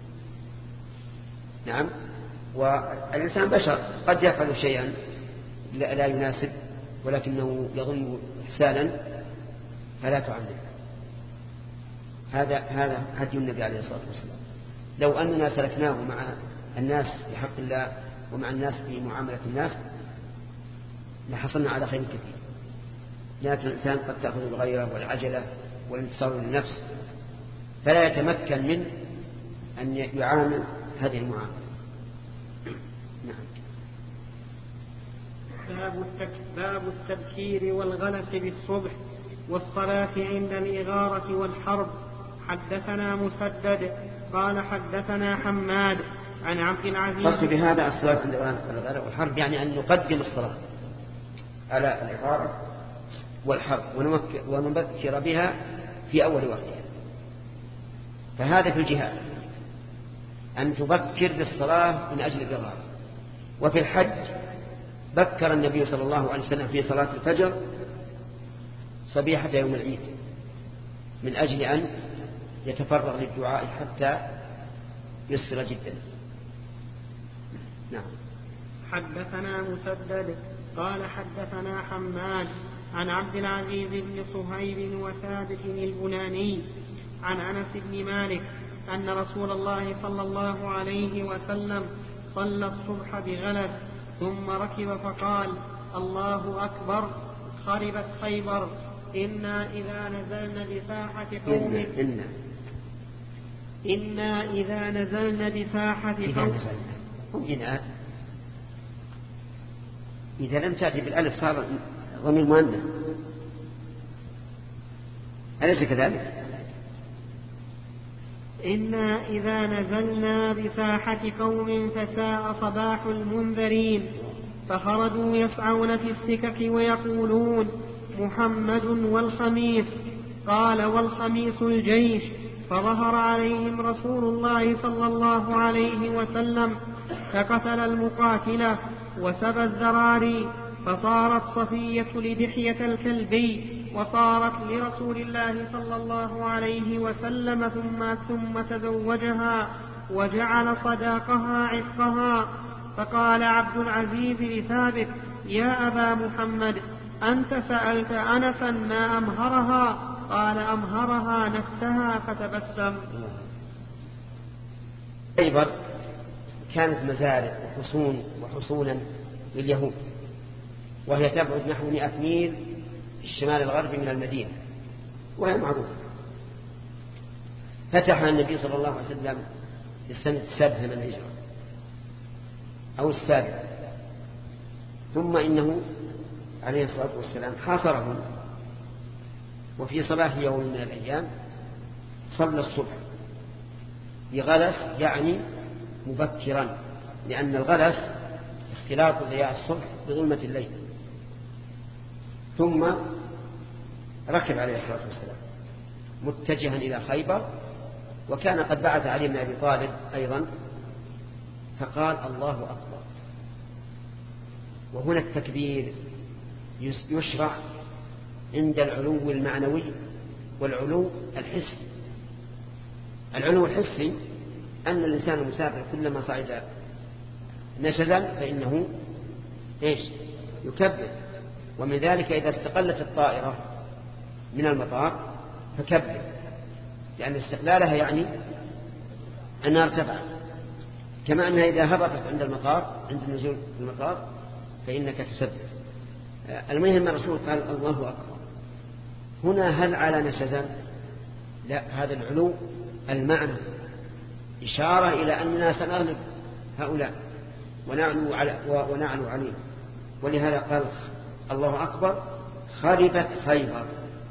نعم، والإنسان بشر قد يفعل شيئا لا يناسب ولكنه يظن إحسانا فلا تعنف. هذا هذا هدي النبي عليه الصلاة والسلام. لو أننا سلكناه مع الناس في حق الله ومع الناس في معاملة الناس لحصلنا على خير كثير. لكن الإنسان قد تأخذ الغيرة والعجلة والانتصار للنفس فلا يتمكن من أن يعامل هذه المعاملة. نعم. باب التبكير والغلس بالصبح والصلاة عند الإغارة والحرب. حدثنا مسدد قال حدثنا حماد عن عبد العزيز. قصد بهذا الصلاة عند الإغارة والحرب يعني أن نقدم الصلاة على الإغارة والحرب ونبكر بها في أول وقتها. فهذا في الجهاد أن تبكر بالصلاة من أجل الإغارة. وفي الحج بكر النبي صلى الله عليه وسلم في صلاة الفجر صبيحة يوم العيد من أجل أن يتفرغ للدعاء حتى يسفر جدا. نعم. حدثنا مسدد قال حدثنا حماد عن عبد العزيز بن صهيب وثابت البناني عن أنس بن مالك أن رسول الله صلى الله عليه وسلم صلى الصبح بغلس ثم ركب فقال الله أكبر خربت خيبر إنا إذا نزلنا بساحة قوم إنا, إنا إذا نزلنا بساحة قوم إذا, إذا لم تأتي بالألف صار ضمير مؤنث، أليس كذلك؟ إنا إذا نزلنا بساحة قوم فساء صباح المنذرين فخرجوا يسعون في السكك ويقولون محمد والخميس. قال والخميس الجيش. فظهر عليهم رسول الله صلى الله عليه وسلم فقتل المقاتلة وسبى الذراري، فصارت صفية لدحية الكلبي وصارت لرسول الله صلى الله عليه وسلم ثم, ثم تزوجها وجعل صداقها عتقها. فقال عبد العزيز لثابت يا أبا محمد أنت سألت أنسا ما أمهرها؟ قال أمهرها نفسها فتبسم. خيبر كانت مزارع وحصون وحصونا لليهود، وهي تبعد نحو مئة ميل في الشمال الغربي من المدينة، وهي معروفة. فتحها النبي صلى الله عليه وسلم في السنة السادسة من الهجرة أو السابعة، ثم إنه عليه الصلاة والسلام حاصرهم، وفي صباح يوم من الأيام صلى الصبح بغلس يعني مبكرا، لأن الغلس اختلاط ضياء الصبح بظلمة الليل. ثم ركب عليه الصلاة والسلام متجها إلى خيبر، وكان قد بعث علي بن أبي طالب أيضا، فقال الله أكبر. وهنا التكبير يشرع عند العلو المعنوي والعلو الحسي. العلو الحسي أن الإنسان المسافر كلما صعد نشزا فإنه إيش؟ يكبر. ومن ذلك إذا استقلت الطائرة من المطار فكبر، لأن استقلالها يعني أنها ارتفعت، كما أنها إذا هبطت عند المطار عند النزول في المطار فإنك تسبح. المهم الرسول قال الله أكبر. هنا هل على نشزا؟ لا، هذا العلو المعنى إشارة إلى أننا سنغلب هؤلاء ونعلو على ونعلو عليه. ولهذا قال الله أكبر خربت خيبر.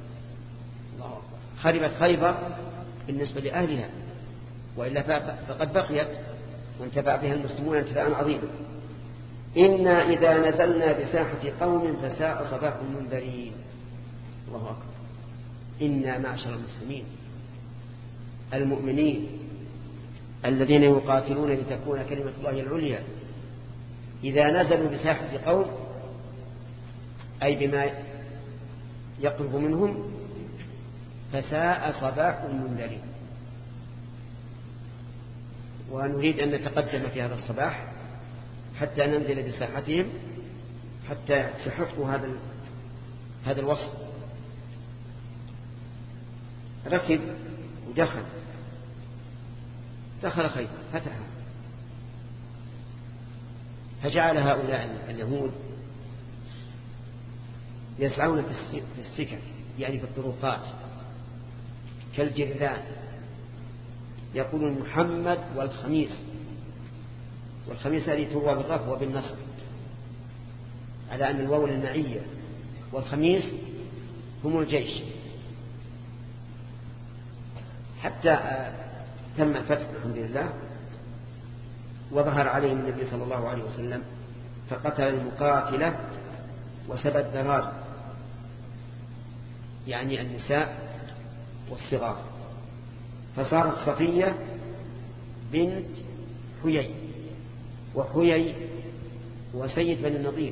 خربت خيبر بالنسبة لأهلها، وإلا فقد بقيت وانتفع بها المسلمون انتفاعا عظيما. إنا إذا نزلنا بساحة قوم فساء صباح المنذرين. الله أكبر. إنا معشر المسلمين المؤمنين الذين يقاتلون لتكون كلمة الله العليا، إذا نزلوا بساحة قوم أي بما يقرب منهم فساء صباح المنذرين. ونريد أن نتقدم في هذا الصباح حتى ننزل بساحتهم حتى يستحقوا هذا هذا الوصف. ركب ودخل دخل خيبر فتحها، فجعل هؤلاء اليهود يسعون في السكك، يعني في الطرقات كالجرذان، يقولون محمد والخميس. والخميس هذه تروى بالرفع وبالنصب على أن الواو المعية، والخميس هم الجيش. حتى تم الفتح الحمد لله، وظهر عليهم النبي صلى الله عليه وسلم فقتل المقاتلة وسبى الذرار، يعني النساء والصغار، فصارت صفية بنت حيي، وحيي وسيد بني النضير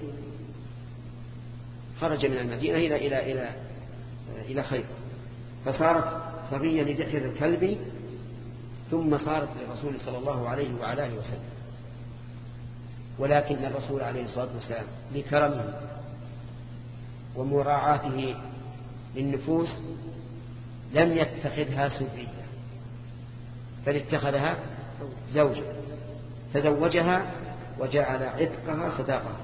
خرج من المدينة إلى إلى إلى إلى خيبر، فصارت صفية لدحية الكلب، ثم صارت للرسول صلى الله عليه وعلى آله وسلم. ولكن الرسول عليه الصلاة والسلام لكرمه ومراعاته للنفوس لم يتخذها سرية، بل اتخذها زوجة، تزوجها وجعل عتقها صداقها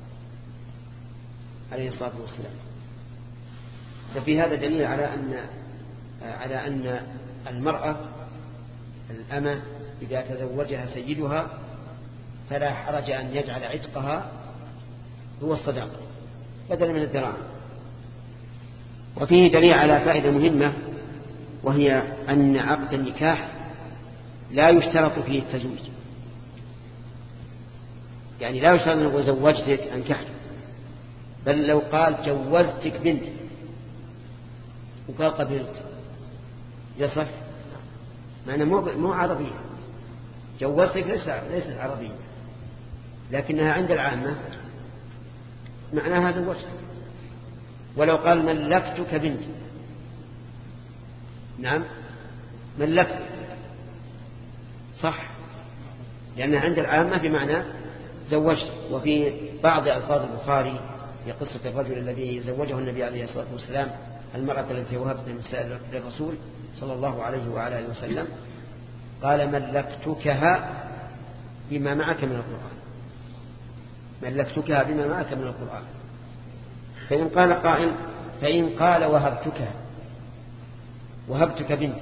عليه الصلاة والسلام. ففي هذا دليل على أن على أن المرأة الأمة إذا تزوجها سيدها فلا حرج أن يجعل عتقها هو الصداقة بدلا من الدراهم. وفيه دليل على فائدة مهمة، وهي أن عقد النكاح لا يشترط فيه التزويج، يعني لا يشترط أن زوجتك أنكحتك، بل لو قال جوزتك بنت وقال قبلت يصح، معنى مو عربية. جوزتك ليست عربية، لكنها عند العامة معناها زوجتك. ولو قال ملكتك بنت، نعم ملكت صح، لأنها عند العامة بمعنى زوجت. وفي بعض ألفاظ البخاري في قصة الرجل الذي زوجه النبي عليه الصلاة والسلام المرأة التي وهبت النساء للرسول صلى الله عليه وعلى آله وسلم قال ملكتكها بما معك من القرآن، ملكتكها بما معك من القرآن. فإن قال قائل فإن قال وهبتك وهبتك بنتي،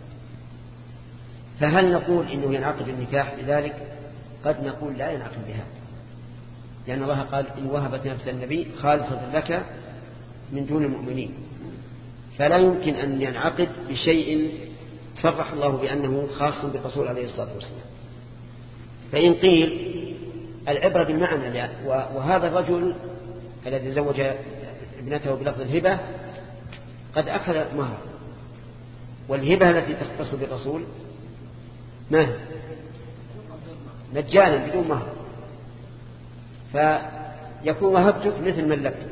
فهل نقول إنه ينعقد النكاح بذلك؟ قد نقول لا ينعقد بها، لأن الله قال إن وهبت نفس النبي خالصة لك من دون المؤمنين، فلا يمكن أن ينعقد بشيء صرح الله بأنه خاص بالرسول عليه الصلاة والسلام. فإن قيل العبرة بالمعنى، وهذا الرجل الذي زوج ابنته بلفظ الهبة قد أخذ مهر والهبة التي تختص بالرسول ما هي؟ مجانا بدون مهر، فيكون وهبتك مثل ملكتك.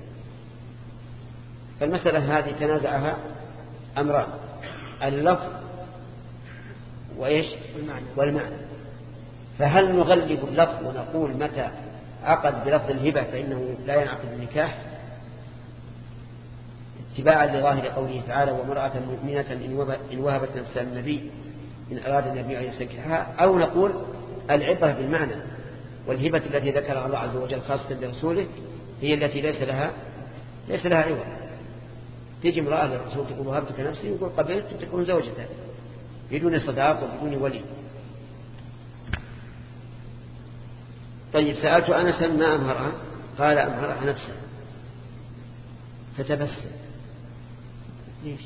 فالمسألة هذه تنازعها أمران، اللفظ وإيش والمعنى. والمعنى. فهل نغلب اللفظ ونقول متى عقد بلفظ الهبة فإنه لا ينعقد النكاح اتباعا لظاهر قوله تعالى وامرأة مؤمنة إن وهبت نفسها للنبي إن أراد النبي أن يستنكحها، أو نقول العبرة بالمعنى، والهبة التي ذكرها الله عز وجل خاصة برسوله هي التي ليس لها ليس لها عوض. تيجي امرأة للرسول تقول وهبتك نفسي يقول قبلت تكون زوجته بدون صداق وبدون ولي. طيب سألت أنسا ما أمهرها؟ قال أمهرها نفسها. فتبسم. ليش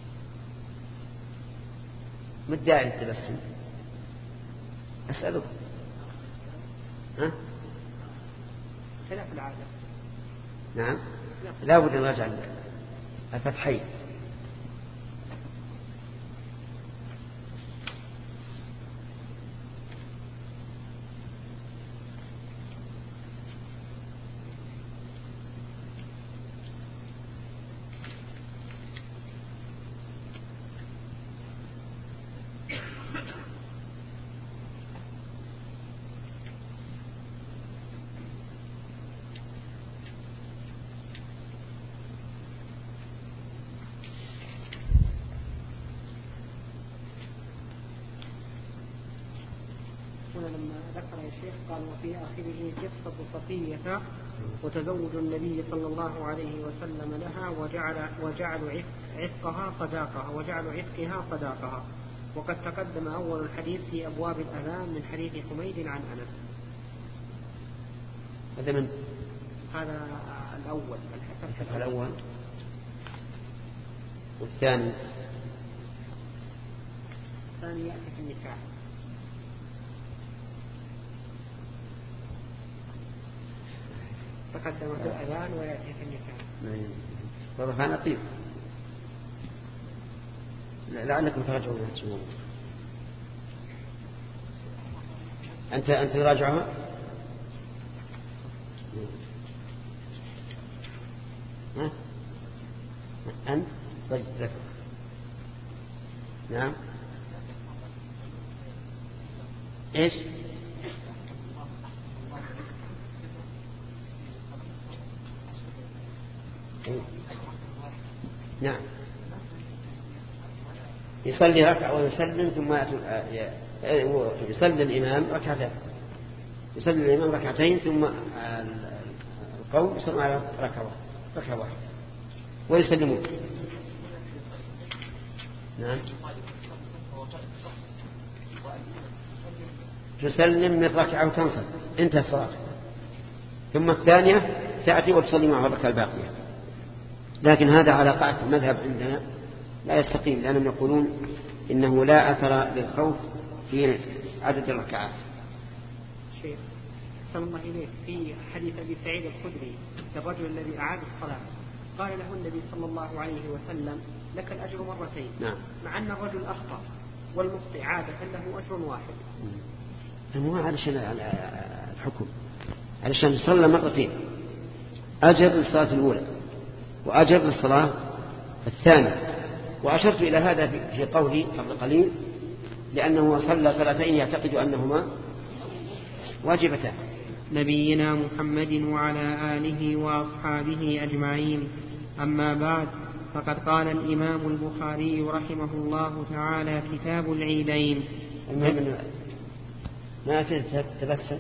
مدعي التبسم؟ أسألك. ها؟ خلاف العادة. نعم لا بد أن نرجع الفتحين. لما ذكر يا شيخ قال وفي آخره قصة صفية وتزوج النبي صلى الله عليه وسلم لها وجعل وجعل عتقها صداقها وجعل عتقها صداقها. وقد تقدم أول الحديث في أبواب الأذان من حديث حميد عن أنس. هذا من هذا الأول الفتح الأول. والثاني الثاني يأتي في النكاح. تقدم في الأذان ويأتي في النكاح. طبعا نقيض لعلكم تراجعون هذا. أنت أنت تراجعها. ها أنت طيب ذكر. نعم إيش نعم يصلي ركعة ويسلم ثم يصلي الإمام ركعتين يصلي الإمام ركعتين ثم القوم يصلون على ركعة ركعة واحدة ويسلمون. نعم تسلم من ركعة وتنصت انتهى الصلاة، ثم الثانية تأتي وتصلي معها الركعة الباقية. لكن هذا على قاعدة المذهب عندنا لا يستقيم، لأنهم يقولون إنه لا أثر للخوف في عدد الركعات. شيخ صلى الله إليك في حديث أبي سعيد الخدري الرجل الذي أعاد الصلاة قال له النبي صلى الله عليه وسلم لك الأجر مرتين. نعم. مع أن الرجل أخطأ والمخطئ عادة له أجر واحد. مو علشان الحكم، علشان صلى مرتين أجر للصلاة الأولى وأجر للصلاة الثانية. وأشرت إلى هذا في قولي قبل قليل لأنه صلى صلاتين يعتقد أنهما واجبتان. نبينا محمد وعلى آله وأصحابه أجمعين. أما بعد فقد قال الإمام البخاري رحمه الله تعالى كتاب العيدين. ما تبسم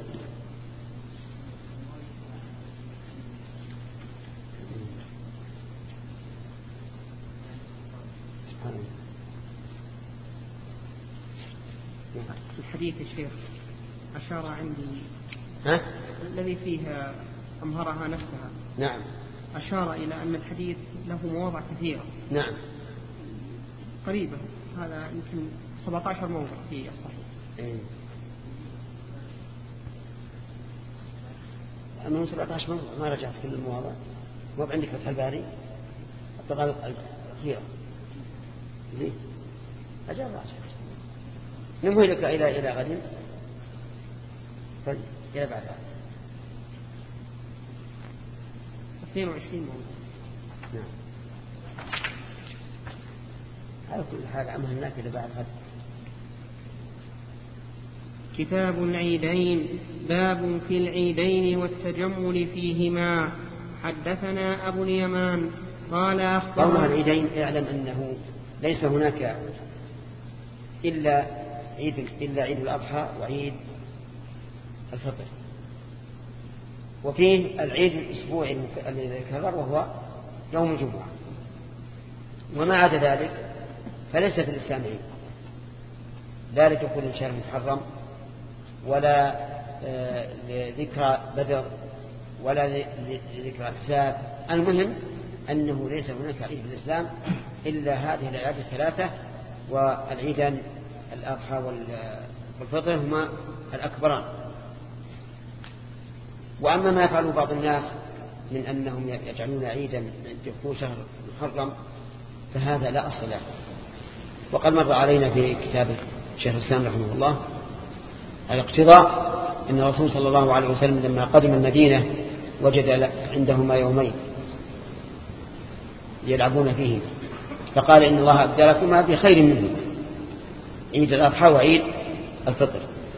الحديث الشيخ أشار عندي ها؟ الذي فيه أمهرها نفسها. نعم أشار إلى أن الحديث له مواضع كثيرة. نعم قريبا هذا يمكن سبعة عشر موضع في الصحيح. إيه. أما سبعة عشر موضع ما رجعت كل المواضع. ما عندك فتح الباري الطبعة الأخيرة زين أجل راجع نمهي لك إلى إلى غد. طيب إلى بعد اثنين وعشرين موضوع. نعم. على كل حال أمهلناك إلى بعد غد. كتاب العيدين. باب في العيدين والتجمل فيهما. حدثنا أبو اليمان قال أخبرنا. قولها العيدين اعلم أنه ليس هناك إلا عيد إلا عيد الأضحى وعيد الفطر، وفيه العيد الأسبوعي الذي يكرر وهو يوم الجمعة، وما عدا ذلك فليس في الإسلام عيد، لا لدخول الشهر المحرم ولا لذكرى بدر ولا لذكرى الحساب. المهم أنه ليس هناك عيد في الإسلام إلا هذه الأعياد الثلاثة، والعيدان الأضحى والفطر هما الأكبران. وأما ما يفعله بعض الناس من أنهم يجعلون عيدا عند دخول شهر محرم فهذا لا أصل له. وقد مر علينا في كتاب شيخ الإسلام رحمه الله الاقتضاء أن الرسول صلى الله عليه وسلم لما قدم المدينة وجد عندهما يومين يلعبون فيه، فقال إن الله أبدلكما بخير منه، عيد الأضحى وعيد الفطر.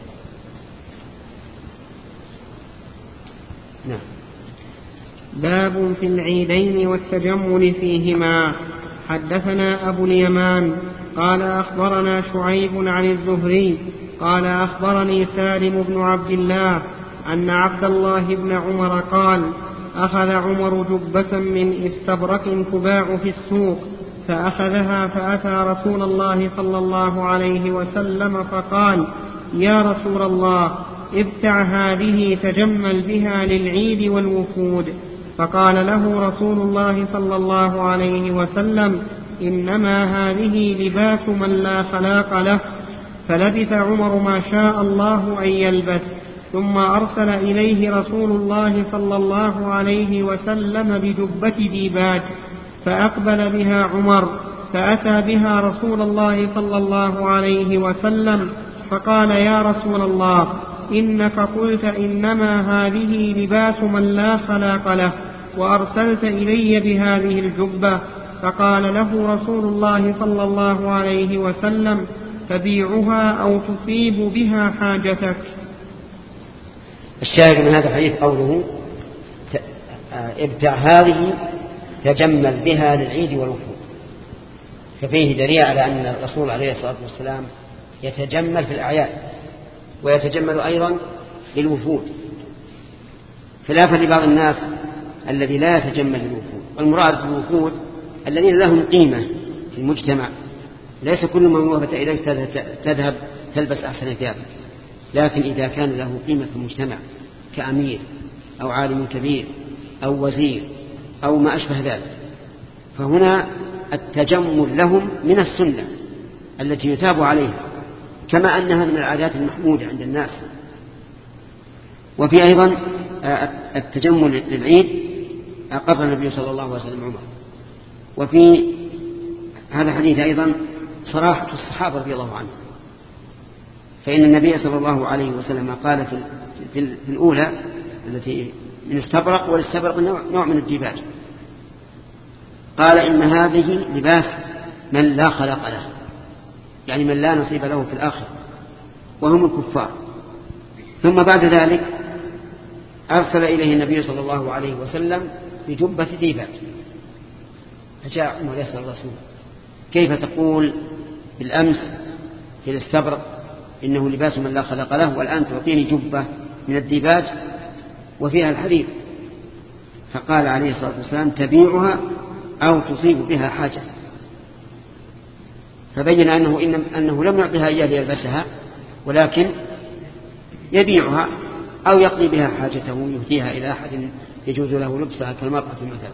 نعم. باب في العيدين والتجمل فيهما. حدثنا أبو اليمان قال أخبرنا شعيب عن الزهري قال أخبرني سالم بن عبد الله أن عبد الله بن عمر قال أخذ عمر جبة من استبرق تباع في السوق فأخذها فأتى رسول الله صلى الله عليه وسلم فقال يا رسول الله ابتع هذه تجمل بها للعيد والوفود. فقال له رسول الله صلى الله عليه وسلم إنما هذه لباس من لا خلاق له. فلبث عمر ما شاء الله أن يلبث، ثم أرسل إليه رسول الله صلى الله عليه وسلم بجبة ديباج، فأقبل بها عمر فأتى بها رسول الله صلى الله عليه وسلم فقال يا رسول الله إنك قلت إنما هذه لباس من لا خلاق له وأرسلت إلي بهذه الجبة. فقال له رسول الله صلى الله عليه وسلم تبيعها أو تصيب بها حاجتك. الشاهد من هذا الحديث قوله ابتع هذه تجمل بها للعيد والوفود، ففيه دليل على أن الرسول عليه الصلاة والسلام يتجمل في الأعياد ويتجمل أيضا للوفود، خلافا لبعض الناس الذي لا يتجمل للوفود. والمراد بالوفود الذين لهم قيمة في المجتمع، ليس كل من وفد إليك تذهب تلبس أحسن ثيابك، لكن إذا كان له قيمة في المجتمع كأمير أو عالم كبير أو وزير أو ما أشبه ذلك، فهنا التجمل لهم من السنة التي يثاب عليها، كما أنها من العادات المحمودة عند الناس. وفي أيضا التجمل للعيد أقر النبي صلى الله عليه وسلم عمر. وفي هذا الحديث أيضا صراحة الصحابة رضي الله عنهم، فإن النبي صلى الله عليه وسلم قال في الأولى التي من استبرق، والاستبرق نوع من الديباج، قال إن هذه لباس من لا خلق له، يعني من لا نصيب له في الآخرة وهم الكفار. ثم بعد ذلك أرسل إليه النبي صلى الله عليه وسلم بجبة ديباج، فجاء عمر يسأل الرسول كيف تقول بالأمس في الاستبرق إنه لباس من لا خلق له، والآن تعطيني جبة من الديباج وفيها الحرير؟ فقال عليه الصلاة والسلام تبيعها أو تصيب بها حاجة. فبين أنه, إن أنه لم يعطيها إياه ليلبسها، ولكن يبيعها أو يقضي بها حاجته، يهديها إلى أحد يجوز له لبسها كالمرأة مثلا.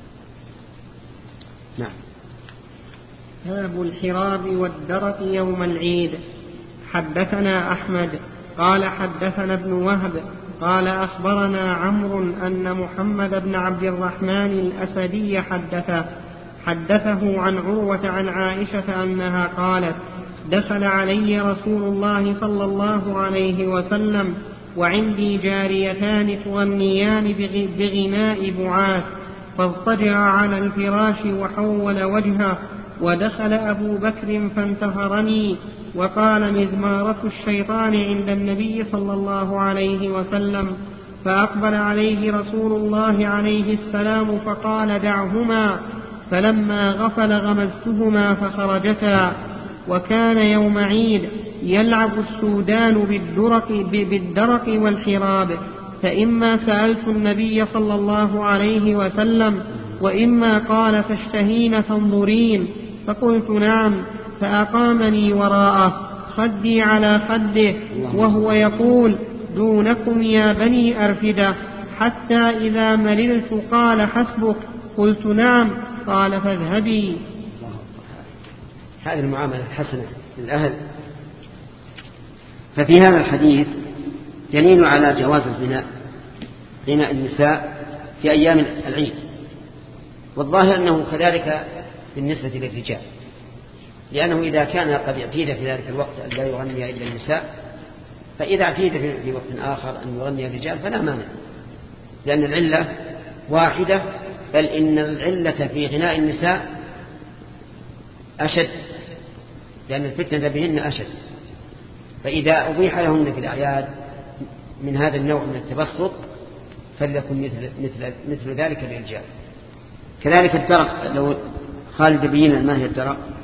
نعم. باب الحراب والدرة يوم العيد. حدثنا أحمد قال حدثنا ابن وهب قال أخبرنا عمرو أن محمد بن عبد الرحمن الأسدي حدثه حدثه عن عروة عن عائشة أنها قالت دخل علي رسول الله صلى الله عليه وسلم وعندي جاريتان تغنيان بغناء بعاث، فاضطجع على الفراش وحول وجهه، ودخل أبو بكر فانتهرني وقال مزمارة الشيطان عند النبي صلى الله عليه وسلم، فأقبل عليه رسول الله عليه السلام فقال دعهما، فلما غفل غمزتهما فخرجتا. وكان يوم عيد يلعب السودان بالدرق, بالدرق والحراب، فإما سألت النبي صلى الله عليه وسلم وإما قال تشتهين تنظرين، فقلت نعم، فأقامني وراءه خدي على خده وهو يقول دونكم يا بني أرفدة، حتى إذا مللت قال حسبك، قلت نعم، قال فاذهبي. هذه المعاملة الحسنة للأهل. ففي هذا الحديث دليل على جواز الغناء غناء النساء في أيام العيد، والظاهر أنه كذلك بالنسبة للرجال، لأنه إذا كان قد اعتيد في ذلك الوقت أن لا يغني إلا النساء، فإذا اعتيد في وقت آخر أن يغني الرجال فلا مانع، لأن العلة واحدة، بل إن العلة في غناء النساء أشد، لأن الفتنة بهن أشد. فإذا أبيح لهن في الأعياد من هذا النوع من التبسط فليكن مثل, مثل, مثل ذلك للرجال. كذلك الدرق، لو خالد بينا ما هي الدرق؟